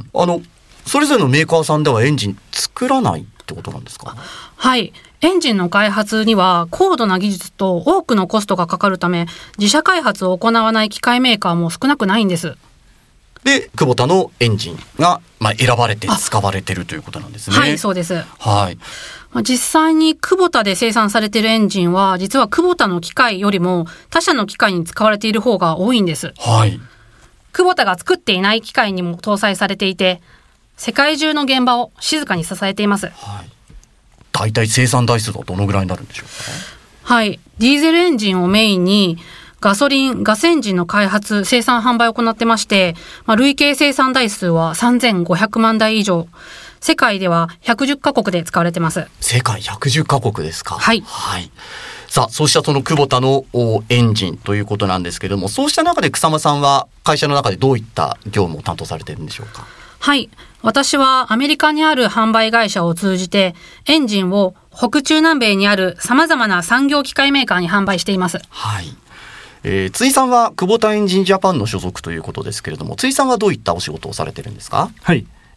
あのそれぞれのメーカーさんではエンジン作らないってことなんですか？ はい。エンジンの開発には高度な技術と多くのコストがかかるため、自社開発を行わない機械メーカーも少なくないんです。 で、クボタのエンジンが、まあ、選ばれて使われているということなんですね。 はい、そうです。 はい。 実際にクボタで生産されているエンジンは、実はクボタの機械よりも他社の機械に使われている方が多いんです。 はい。 クボタが作っていない機械にも搭載されていて、世界中の現場を静かに支えています。 はい。大体生産台数はどのぐらいになるんでしょうか？はい。ディーゼルエンジンをメインにガソリン、ガスエンジンの開発、生産販売を行ってまして、まあ、累計生産台数はさんぜんごひゃくまんだい以上。世界ではひゃくじゅっかこくで使われてます。 世界ひゃくじゅっかこくですか？ はい。 はい。さあ、そうしたそのクボタのエンジンということなんですけれども、そうした中で草間さんは会社の中でどういった業務を担当されているんでしょうか？ はい。私はアメリカにある販売会社を通じてエンジンを北中南米にある様々な産業機械メーカーに販売しています。 はい。えー、辻さんはクボタエンジンジャパンの所属ということですけれども、辻さんはどういったお仕事をされてるんですか？ はい。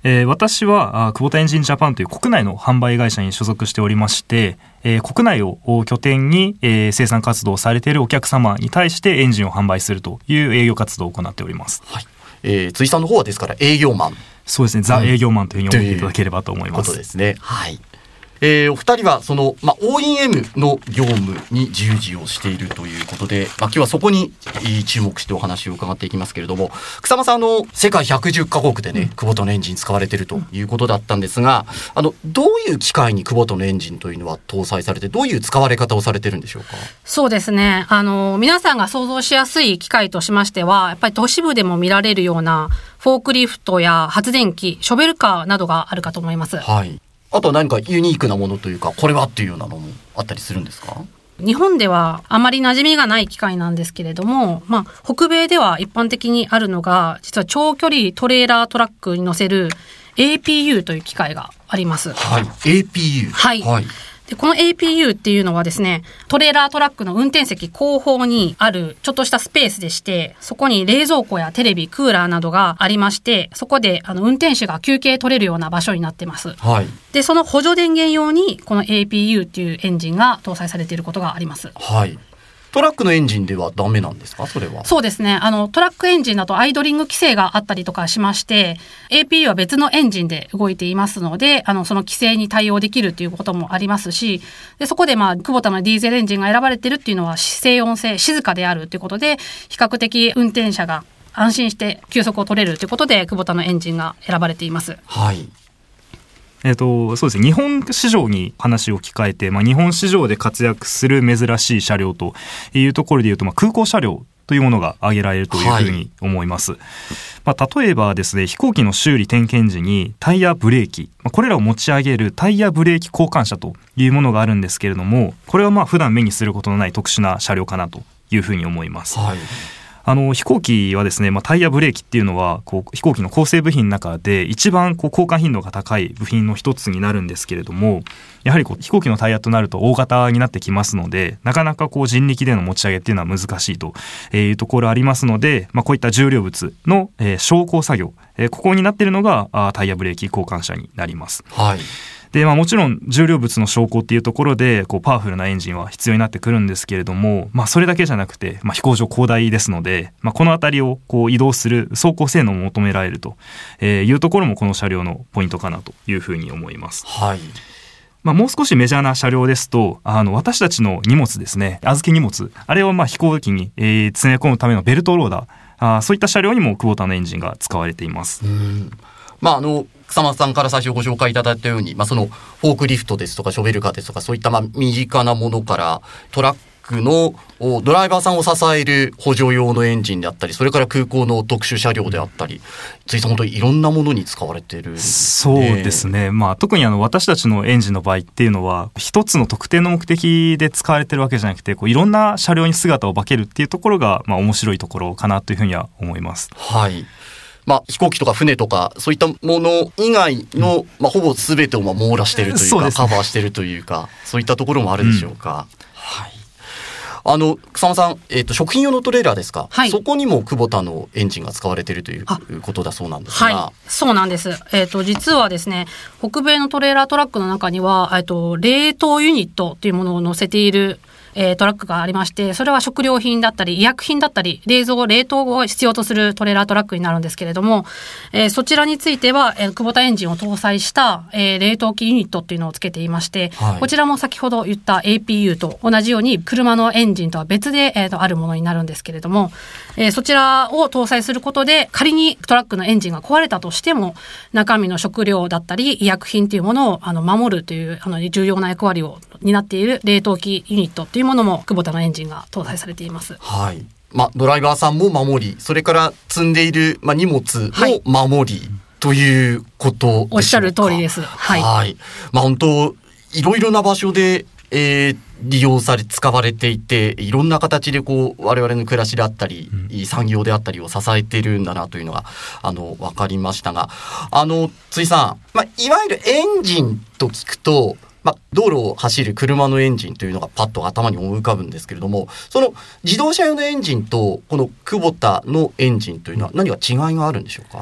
えー、私はクボタエンジンジャパンという国内の販売会社に所属しておりまして、えー、国内を拠点に、えー、生産活動をされているお客様に対してエンジンを販売するという営業活動を行っております。 はい、えー、辻さんの方はですから営業マン。 そうですね、ザ営業マンというふうに思っていただければと思います。 ということですね。はい。えー、お二人はその、まあ、オーイーエム の業務に従事をしているということで、まあ、今日はそこに注目してお話を伺っていきますけれども、草間さん、あの世界ひゃくじゅっカ国でね、クボタのエンジン使われているということだったんですが、あのどういう機械にクボタのエンジンというのは搭載されて、どういう使われ方をされてるんでしょうか。 そうですね、あの皆さんが想像しやすい機械としましては、やっぱり都市部でも見られるようなフォークリフトや発電機、ショベルカーなどがあるかと思います。 はい。あとは何かユニークなものというか、これはっていうようなのもあったりするんですか。 日本ではあまり馴染みがない機械なんですけれども、まあ、北米では一般的にあるのが、実は長距離トレーラートラックに乗せる エーピーユー という機械があります。 はい、エーピーユー。 はい。はいでこの エーピーユー っていうのはですね、トレーラートラックの運転席後方にあるちょっとしたスペースでして、そこに冷蔵庫やテレビ、クーラーなどがありまして、そこであの運転手が休憩取れるような場所になってます。 はい。 で、その補助電源用にこの エーピーユー っていうエンジンが搭載されていることがあります。 はい。トラックのエンジンではダメなんですか、それは。 そうですね、あのトラックエンジンだとアイドリング規制があったりとかしまして、 エーピーユー は別のエンジンで動いていますので、あのその規制に対応できるということもありますし、でそこでまあクボタのディーゼルエンジンが選ばれているっていうのは、静音性、静かであるということで、比較的運転者が安心して休息を取れるということで、クボタのエンジンが選ばれています。 はい。 えーと、そうですね、日本市場に話を聞かれて、まあ、日本市場で活躍する珍しい車両というところでいうと、まあ、空港車両というものが挙げられるというふうに思います。はい。まあ、例えばですね、飛行機の修理点検時にタイヤブレーキ、まあ、これらを持ち上げるタイヤブレーキ交換車というものがあるんですけれども、これはまあ普段目にすることのない特殊な車両かなというふうに思います。はい。あの飛行機はですね、まあ、タイヤブレーキっていうのはこう飛行機の構成部品の中で一番こう交換頻度が高い部品の一つになるんですけれども、やはりこう飛行機のタイヤとなると大型になってきますので、なかなかこう人力での持ち上げっていうのは難しいというところありますので、まあ、こういった重量物の昇降作業、ここになっているのがタイヤブレーキ交換車になります。 はい。 でまあ、もちろん重量物の昇降っていうところでこうパワフルなエンジンは必要になってくるんですけれども、まあ、それだけじゃなくて、まあ、飛行場広大ですので、まあ、この辺りをこう移動する走行性能も求められるというところもこの車両のポイントかなというふうに思います。 はい。 まあ、もう少しメジャーな車両ですと、あの私たちの荷物ですね、預け荷物、あれをまあ飛行機に、えー、詰め込むためのベルトローダー、あそういった車両にもクボタのエンジンが使われています。 うん、まああの草間さんから最初ご紹介いただいたように、まあ、そのフォークリフトですとかショベルカーですとか、そういったまあ身近なものからトラックのドライバーさんを支える補助用のエンジンであったり、それから空港の特殊車両であったり、ついさん本当にいろんなものに使われているんですね。 そうですね、まあ、特にあの私たちのエンジンの場合っていうのは一つの特定の目的で使われてるわけじゃなくて、こういろんな車両に姿を化けるっていうところがまあ面白いところかなというふうには思います。 はい。まあ、飛行機とか船とかそういったもの以外の、うん、まあ、ほぼ全てをまあ網羅しているというか、ね、カバーしているというか、そういったところもあるでしょうか。うん、はい。あの草間さん、えーと、食品用のトレーラーですか、はい、そこにもクボタのエンジンが使われているということだそうなんですが。 はい、そうなんです。えーと、実はですね、北米のトレーラートラックの中には、えーと、冷凍ユニットというものを載せているえー、トラックがありまして、それは食料品だったり医薬品だったり冷蔵冷凍を必要とするトレーラートラックになるんですけれども、えー、そちらについては、えー、クボタエンジンを搭載した、えー、冷凍機ユニットっていうのをつけていまして、はい、こちらも先ほど言った エーピーユー と同じように車のエンジンとは別で、えー、とあるものになるんですけれども、えー、そちらを搭載することで仮にトラックのエンジンが壊れたとしても中身の食料だったり医薬品というものをあの守るというあの重要な役割を担っている冷凍機ユニットっていうものもクボタのエンジンが搭載されています。 はい。まあ、ドライバーさんも守り、それから積んでいる、まあ、荷物も守り、はい、ということでしょうか。 おっしゃる通りです。はい。はい。 まあ、本当いろいろな場所で、えー、利用され使われていて、いろんな形でこう我々の暮らしであったり、うん、産業であったりを支えているんだなというのがあの分かりましたが、あの辻さん、まあ、いわゆるエンジンと聞くと、まあ、道路を走る車のエンジンというのがパッと頭に思い浮かぶんですけれども、その自動車用のエンジンとこのクボタのエンジンというのは何か違いがあるんでしょうか。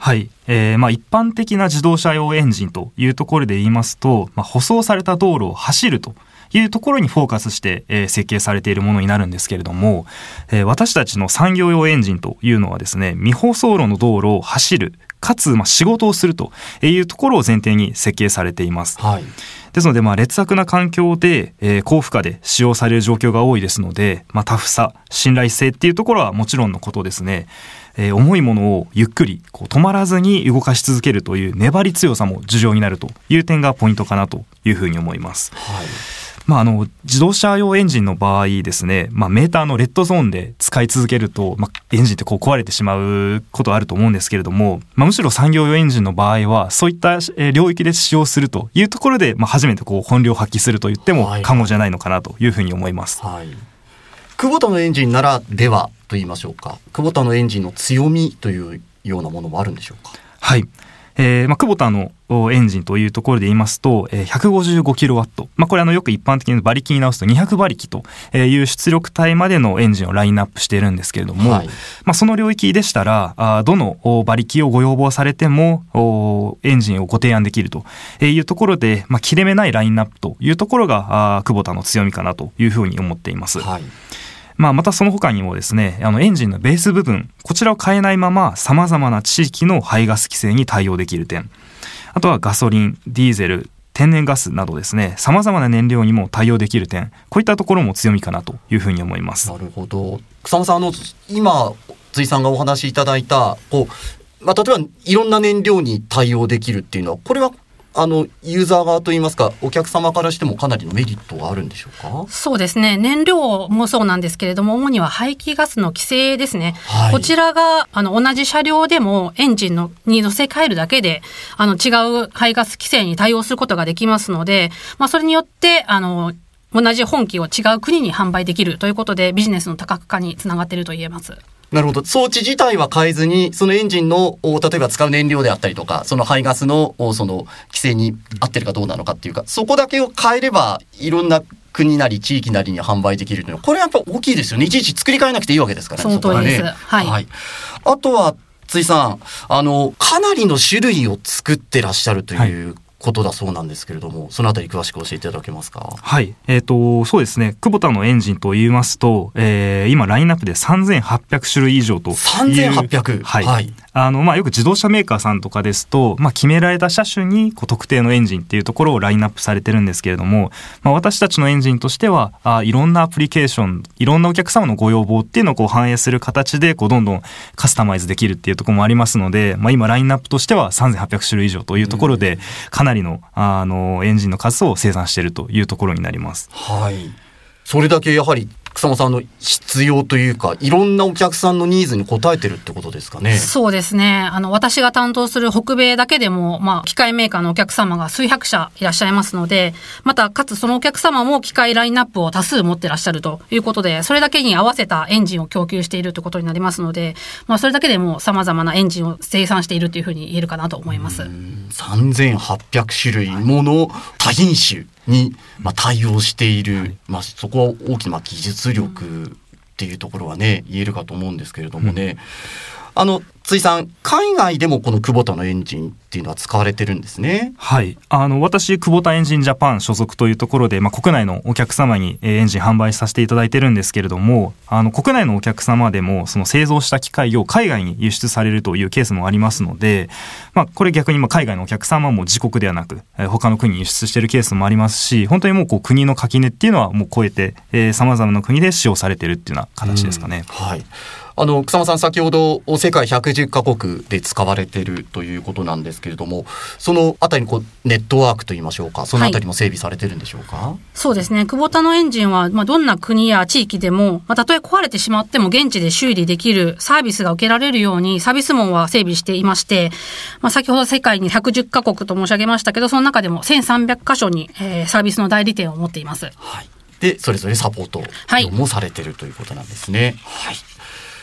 はい、えーまあ、一般的な自動車用エンジンというところで言いますと、まあ、舗装された道路を走るというところにフォーカスして、えー、設計されているものになるんですけれども、えー、私たちの産業用エンジンというのはですね、未舗装路の道路を走るかつ、まあ、仕事をするというところを前提に設計されています。はい、ですので、まあ、劣悪な環境で、えー、高負荷で使用される状況が多いですので、まあ、タフさ、信頼性っていうところはもちろんのことですね、えー、重いものをゆっくりこう止まらずに動かし続けるという粘り強さも重要になるという点がポイントかなというふうに思います。はい、まあ、あの自動車用エンジンの場合ですね、まあ、メーターのレッドゾーンで使い続けると、まあ、エンジンってこう壊れてしまうことあると思うんですけれども、まあ、むしろ産業用エンジンの場合はそういった領域で使用するというところで、まあ、初めてこう本領を発揮すると言っても過言じゃないのかなというふうに思います。はい、 クボタのエンジンならではと言いましょうか、クボタのエンジンの強みというようなものもあるんでしょうか。 はい、えーまあ、クボタのエンジンというところで言いますと、えー、ひゃくごじゅうごキロワット、まあ、これあのよく一般的に馬力に直すとにひゃくばりきという出力帯までのエンジンをラインナップしているんですけれども、はい、まあ、その領域でしたらあどの馬力をご要望されてもエンジンをご提案できるというところで、まあ、切れ目ないラインナップというところがあクボタの強みかなというふうに思っています。はい、まあ、またその他にもですね、あのエンジンのベース部分、こちらを変えないまま様々な地域の排ガス規制に対応できる点、あとはガソリン、ディーゼル、天然ガスなどですね、様々な燃料にも対応できる点、こういったところも強みかなというふうに思います。 なるほど。草間さん、あの今辻さんがお話しいただいたこう、まあ、例えばいろんな燃料に対応できるっていうのは、これはあのユーザー側といいますかお客様からしてもかなりのメリットがあるんでしょうか。 そうですね、燃料もそうなんですけれども、主には排気ガスの規制ですね。はい、こちらがあの同じ車両でもエンジンのに乗せ替えるだけであの違う排ガス規制に対応することができますので、まあ、それによってあの同じ本機を違う国に販売できるということでビジネスの多角化につながっていると言えます。 なるほど。装置自体は変えずに、そのエンジンの例えば使う燃料であったりとか、その排ガスのその規制に合ってるかどうなのかっていうか、そこだけを変えればいろんな国なり地域なりに販売できるというのは、これやっぱ大きいですよね。いちいち作り変えなくていいわけですからね。 その通りです。 そこはね。 はい。はい、 あとは辻さん、あのかなりの種類を作ってらっしゃるという、はいことだそうなんですけれども、そのあたり詳しく教えていただけますか。 はい、えーと、そうですね、クボタのエンジンと言いますと、えー、今ラインナップでさんぜんはっぴゃくしゅるい以上という。 さんぜんはっぴゃく、 はい、はい、あのまあ、よく自動車メーカーさんとかですと、まあ、決められた車種にこう特定のエンジンっていうところをラインナップされてるんですけれども、まあ、私たちのエンジンとしてはあいろんなアプリケーション、いろんなお客様のご要望っていうのをこう反映する形でこうどんどんカスタマイズできるっていうところもありますので、まあ、今ラインナップとしてはさんぜんはっぴゃくしゅるい以上というところで、かなりのあのエンジンの数を生産しているというところになります。 はい、それだけやはり草間さんの必要というか、いろんなお客さんのニーズに応えてるってことですかね。 そうですね。あの私が担当する北米だけでも、まあ、機械メーカーのお客様が数百社いらっしゃいますので、またかつそのお客様も機械ラインナップを多数持ってらっしゃるということで、それだけに合わせたエンジンを供給しているということになりますので、まあ、それだけでも様々なエンジンを生産しているというふうに言えるかなと思います。 さんぜんはっぴゃくしゅるいもの多品種に、まあ、対応している、はい、まあ、そこは大きな、まあ、技術力っていうところはね言えるかと思うんですけれどもね、うん、あの辻さん、海外でもこのクボタのエンジンっていうのは使われてるんですね。 はい、あの私クボタエンジンジャパン所属というところで、まあ、国内のお客様にエンジン販売させていただいてるんですけれども、あの国内のお客様でもその製造した機械を海外に輸出されるというケースもありますので、まあ、これ逆にまあ海外のお客様も自国ではなく他の国に輸出しているケースもありますし、本当にもうこう国の垣根っていうのはもう超えてさまざまな国で使用されているっていうような形ですかね。 うん、はい、あの草間さん、先ほど世界ひゃくじゅっかこくで使われているということなんですけれども、そのあたりにこうネットワークといいましょうか、そのあたりも整備されてるんでしょうか。はい、 そうですね、クボタのエンジンは、まあ、どんな国や地域でも、まあ、たとえ壊れてしまっても現地で修理できるサービスが受けられるようにサービス網は整備していまして、まあ、先ほど世界にひゃくじゅっかこくと申し上げましたけど、その中でもせんさんびゃくかしょに、えー、サービスの代理店を持っています。 はい、でそれぞれサポートもされてるということなんですね。はい、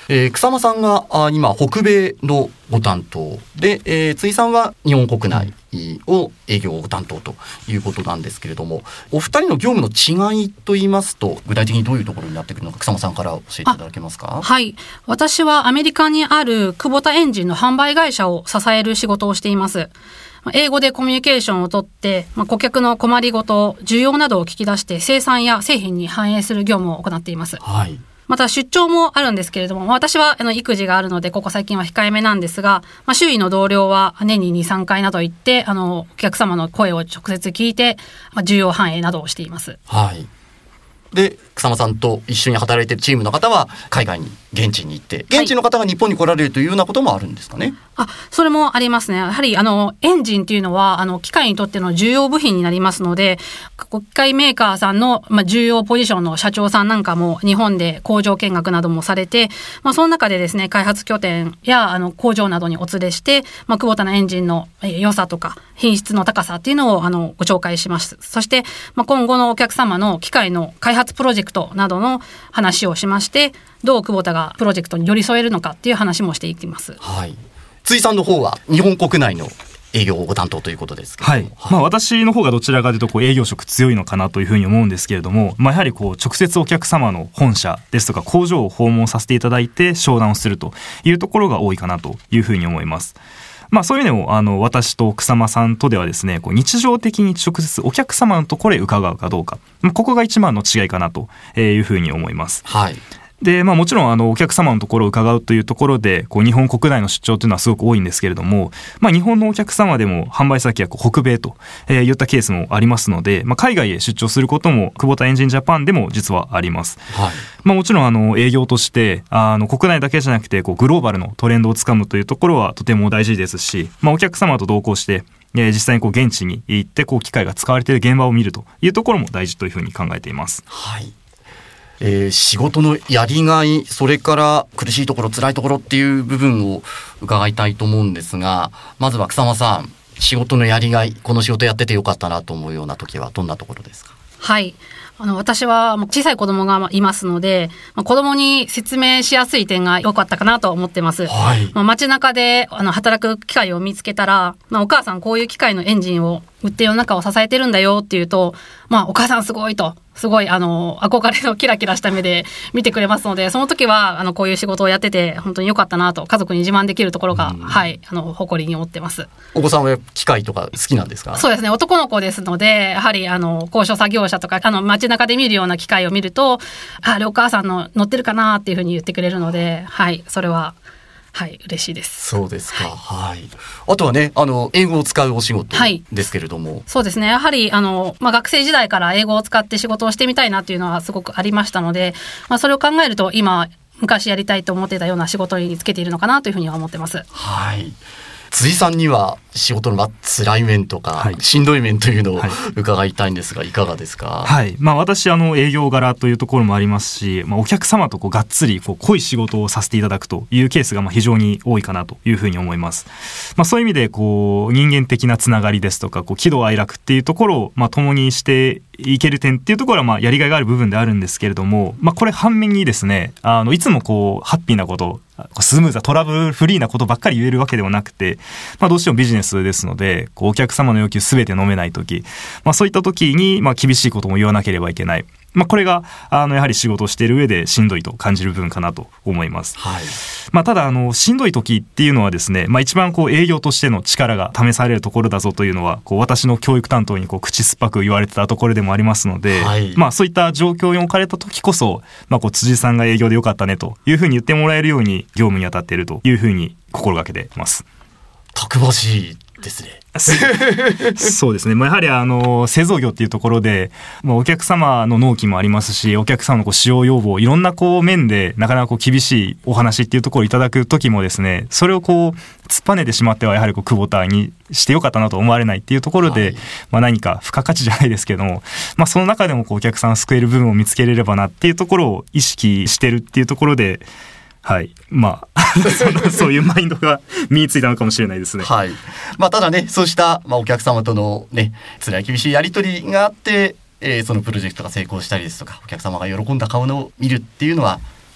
えー、草間さんがあ今北米のご担当で、えー、辻さんは日本国内を営業を担当ということなんですけれども、お二人の業務の違いといいますと具体的にどういうところになってくるのか草間さんから教えていただけますか。 はい、私はアメリカにあるクボタエンジンの販売会社を支える仕事をしています。英語でコミュニケーションをとって、まあ、顧客の困りごと、需要などを聞き出して生産や製品に反映する業務を行っています。 はい、 また出張もあるんですけれども、私はあの育児があるのでここ最近は控えめなんですが、まあ、周囲の同僚は年に にさんかいなど行ってあのお客様の声を直接聞いて、まあ、需要反映などをしています。 はい、で草間さんと一緒に働いているチームの方は海外に現地に行って現地の方が日本に来られるというようなこともあるんですかね。 はい、あそれもありますね。やはりあのエンジンというのはあの機械にとっての重要部品になりますので、機械メーカーさんの、まあ、重要ポジションの社長さんなんかも日本で工場見学などもされて、まあ、その中でですね開発拠点やあの工場などにお連れして、まあ、クボタのエンジンの良さとか品質の高さっていうのをあのご紹介します。そして、まあ、今後のお客様の機械の開発プロジェクトなどの話をしまして、どうクボタがプロジェクトに寄り添えるのかっていう話もしていきます。 はい、辻さんの方は日本国内の営業をご担当ということですけども、 はいはいまあ、私の方がどちらかというとこう営業職強いのかなというふうに思うんですけれども、まあ、やはりこう直接お客様の本社ですとか工場を訪問させていただいて商談をするというところが多いかなというふうに思います。まあそういう意味でもあの私と草間さんとではですね、こう日常的に直接お客様のところへ伺うかどうか、ここが一番の違いかなというふうに思います。 はい。 で、まあもちろんあのお客様のところを伺うというところで、こう日本国内の出張というのはすごく多いんですけれども、まあ日本のお客様でも販売先はこう北米といったケースもありますので、まあ海外へ出張することもクボタエンジンジャパンでも実はあります。 はい。まあもちろんあの営業としてあの国内だけじゃなくてこうグローバルのトレンドをつかむというところはとても大事ですし、まあお客様と同行して実際にこう現地に行ってこう機械が使われている現場を見るというところも大事というふうに考えています。 はい。えー、仕事のやりがい、それから苦しいところ辛いところっていう部分を伺いたいと思うんですが、まずは草間さん、仕事のやりがい、この仕事やっててよかったなと思うような時はどんなところですか？ はい。あの、私は小さい子供がいますので、子供に説明しやすい点が良かったかなと思ってます。 はい。 街中であの働く機会を見つけたら、まあ、お母さんこういう機械のエンジンを売って世の中を支えてるんだよっていうと、まあ、お母さんすごいと、すごいあの憧れのキラキラした目で見てくれますので、その時はあのこういう仕事をやってて本当に良かったなと、家族に自慢できるところが、はい、あの誇りに思ってます。 お子さんは機械とか好きなんですか？ そうですね、男の子ですので、やはりあの高所作業車とかあの街中で見るような機械を見ると、あれお母さんの乗ってるかなっていうふうに言ってくれるので、はい、それははい嬉しいです。 そうですか。はい。あとはね、あの英語を使うお仕事ですけれども、はい、 そうですね。やはりあのまあ学生時代から英語を使って仕事をしてみたいなっていうのはすごくありましたので、まあそれを考えると今昔やりたいと思っていたような仕事につけているのかなというふうには思ってます。 はい。辻さんには仕事の辛い面とか、はい、しんどい面というのを伺いたいんですが、はい、いかがですか？ はい、まあ、私あの営業柄というところもありますし、まあ、お客様とこうがっつりこう濃い仕事をさせていただくというケースがまあ非常に多いかなというふうに思います。まあ、そういう意味でこう人間的なつながりですとかこう喜怒哀楽っていうところをまあ共にしていける点っていうところはまあやりがいがある部分であるんですけれども、まあ、これ反面にですね、あのいつもこうハッピーなことスムーズなトラブルフリーなことばっかり言えるわけではなくて、まあ、どうしてもビジネスですのでこうお客様の要求すべて飲めないとき、まあ、そういったときにまあ厳しいことも言わなければいけない、まあ、これがあのやはり仕事をしている上でしんどいと感じる部分かなと思います。 はい。 まあ、ただあのしんどい時っていうのはですね、まあ、一番こう営業としての力が試されるところだぞというのはこう私の教育担当にこう口酸っぱく言われてたところでもありますので、 はい、 まあ、そういった状況に置かれた時こそ、まあ、こう辻さんが営業でよかったねというふうに言ってもらえるように業務に当たっているというふうに心がけています。 たくましいですね。 そうですね、まあ、やはりあの製造業っていうところで、まあ、お客様の納期もありますし、お客様のこう使用要望いろんなこう面でなかなかこう厳しいお話っていうところをいただく時もですね、それをこう突っぱねてしまってはやはりこうクボタにしてよかったなと思われないっていうところで、はい、まあ、何か付加価値じゃないですけども、まあ、その中でもこうお客さんを救える部分を見つけれればなっていうところを意識してるっていうところで、はい、まあそ, そういうマインドが身についたのかもしれないですね。 はい。まあ、ただね、そうした、まあ、お客様とのね辛い厳しいやり取りがあって、えー、そのプロジェクトが成功したりですとか、お客様が喜んだ顔を見るっていうのは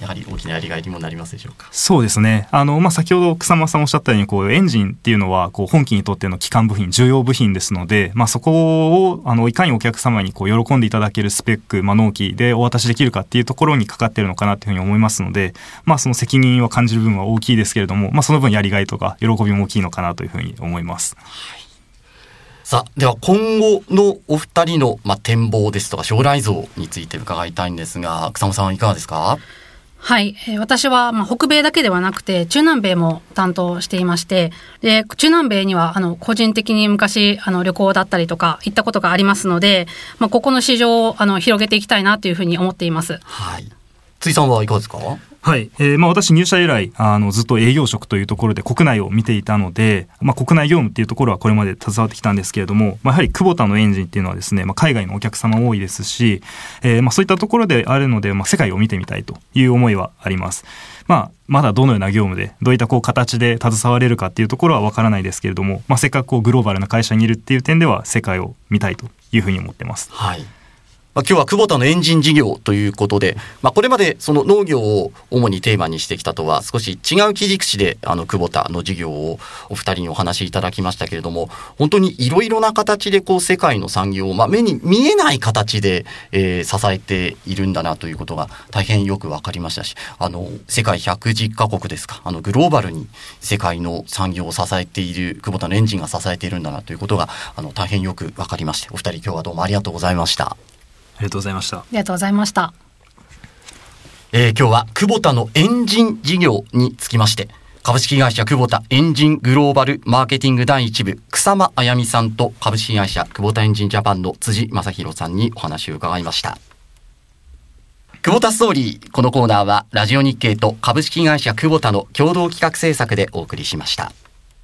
やはり大きなやりがいにもなりますでしょうか。 そうですね。あの、まあ、先ほど草間さんおっしゃったようにこうエンジンっていうのはこう本機にとっての基幹部品、重要部品ですので、まあ、そこをあのいかにお客様にこう喜んでいただけるスペック、まあ、納期でお渡しできるかっていうところにかかっているのかなというふうに思いますので、まあ、その責任は感じる部分は大きいですけれども、まあ、その分やりがいとか喜びも大きいのかなというふうに思います。 はい、さあでは今後のお二人の、まあ、展望ですとか将来像について伺いたいんですが、草間さんはいかがですか？ はい、えー、私は、まあ、北米だけではなくて中南米も担当していまして、で中南米にはあの個人的に昔あの旅行だったりとか行ったことがありますので、まあ、ここの市場をあの広げていきたいなというふうに思っています。 はい、辻さんはいかがですか？ はい、えーまあ、私入社以来あのずっと営業職というところで国内を見ていたので、まあ、国内業務っていうところはこれまで携わってきたんですけれども、まあ、やはりクボタのエンジンっていうのはですね、まあ、海外のお客様多いですし、えーまあ、そういったところであるので、まあ、世界を見てみたいという思いはあります。まあ、まだどのような業務でどういったこう形で携われるかっていうところはわからないですけれども、まあ、せっかくこうグローバルな会社にいるっていう点では世界を見たいというふうに思ってます。 はい、まあ、今日はクボタのエンジン事業ということで、まあ、これまでその農業を主にテーマにしてきたとは少し違う切り口であのクボタの事業をお二人にお話しいただきましたけれども、本当にいろいろな形でこう世界の産業を、まあ、目に見えない形で、えー、支えているんだなということが大変よく分かりましたし、あの世界ひゃくじゅっカ国ですか、あのグローバルに世界の産業を支えているクボタのエンジンが支えているんだなということがあの大変よく分かりまして、お二人今日はどうもありがとうございました。 ありがとうございました。 ありがとうございました。 えー、今日はクボタのエンジン事業につきまして、株式会社クボタエンジングローバルマーケティング第一部草間あやみさんと株式会社クボタエンジンジャパンの辻正弘さんにお話を伺いました。クボタストーリー、このコーナーはラジオ日経と株式会社クボタの共同企画制作でお送りしました。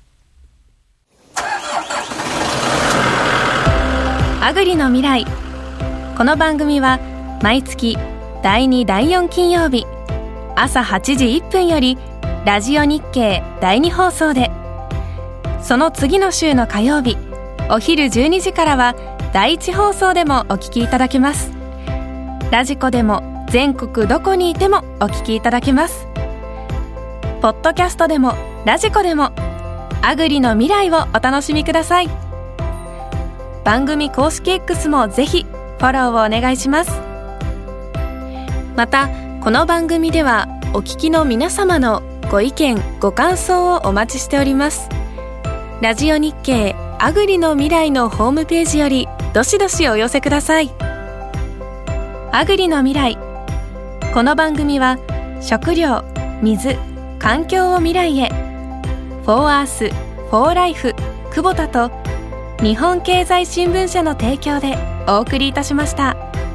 アグリの未来。この番組は毎月だいにだいよん金曜日朝はちじいっぷんよりラジオ日経だいに放送で、その次の週の火曜日お昼じゅうにじからはだいいち放送でもお聞きいただけます。ラジコでも全国どこにいてもお聞きいただけます。ポッドキャストでもラジコでもアグリの未来をお楽しみください。番組公式 X もぜひフォローをお願いします。またこの番組ではお聞きの皆様のご意見ご感想をお待ちしております。ラジオ日経アグリの未来のホームページよりどしどしお寄せください。アグリの未来。この番組は食料、水、環境を未来へ For Earth, For Life クボタと日本経済新聞社の提供でお送りいたしました。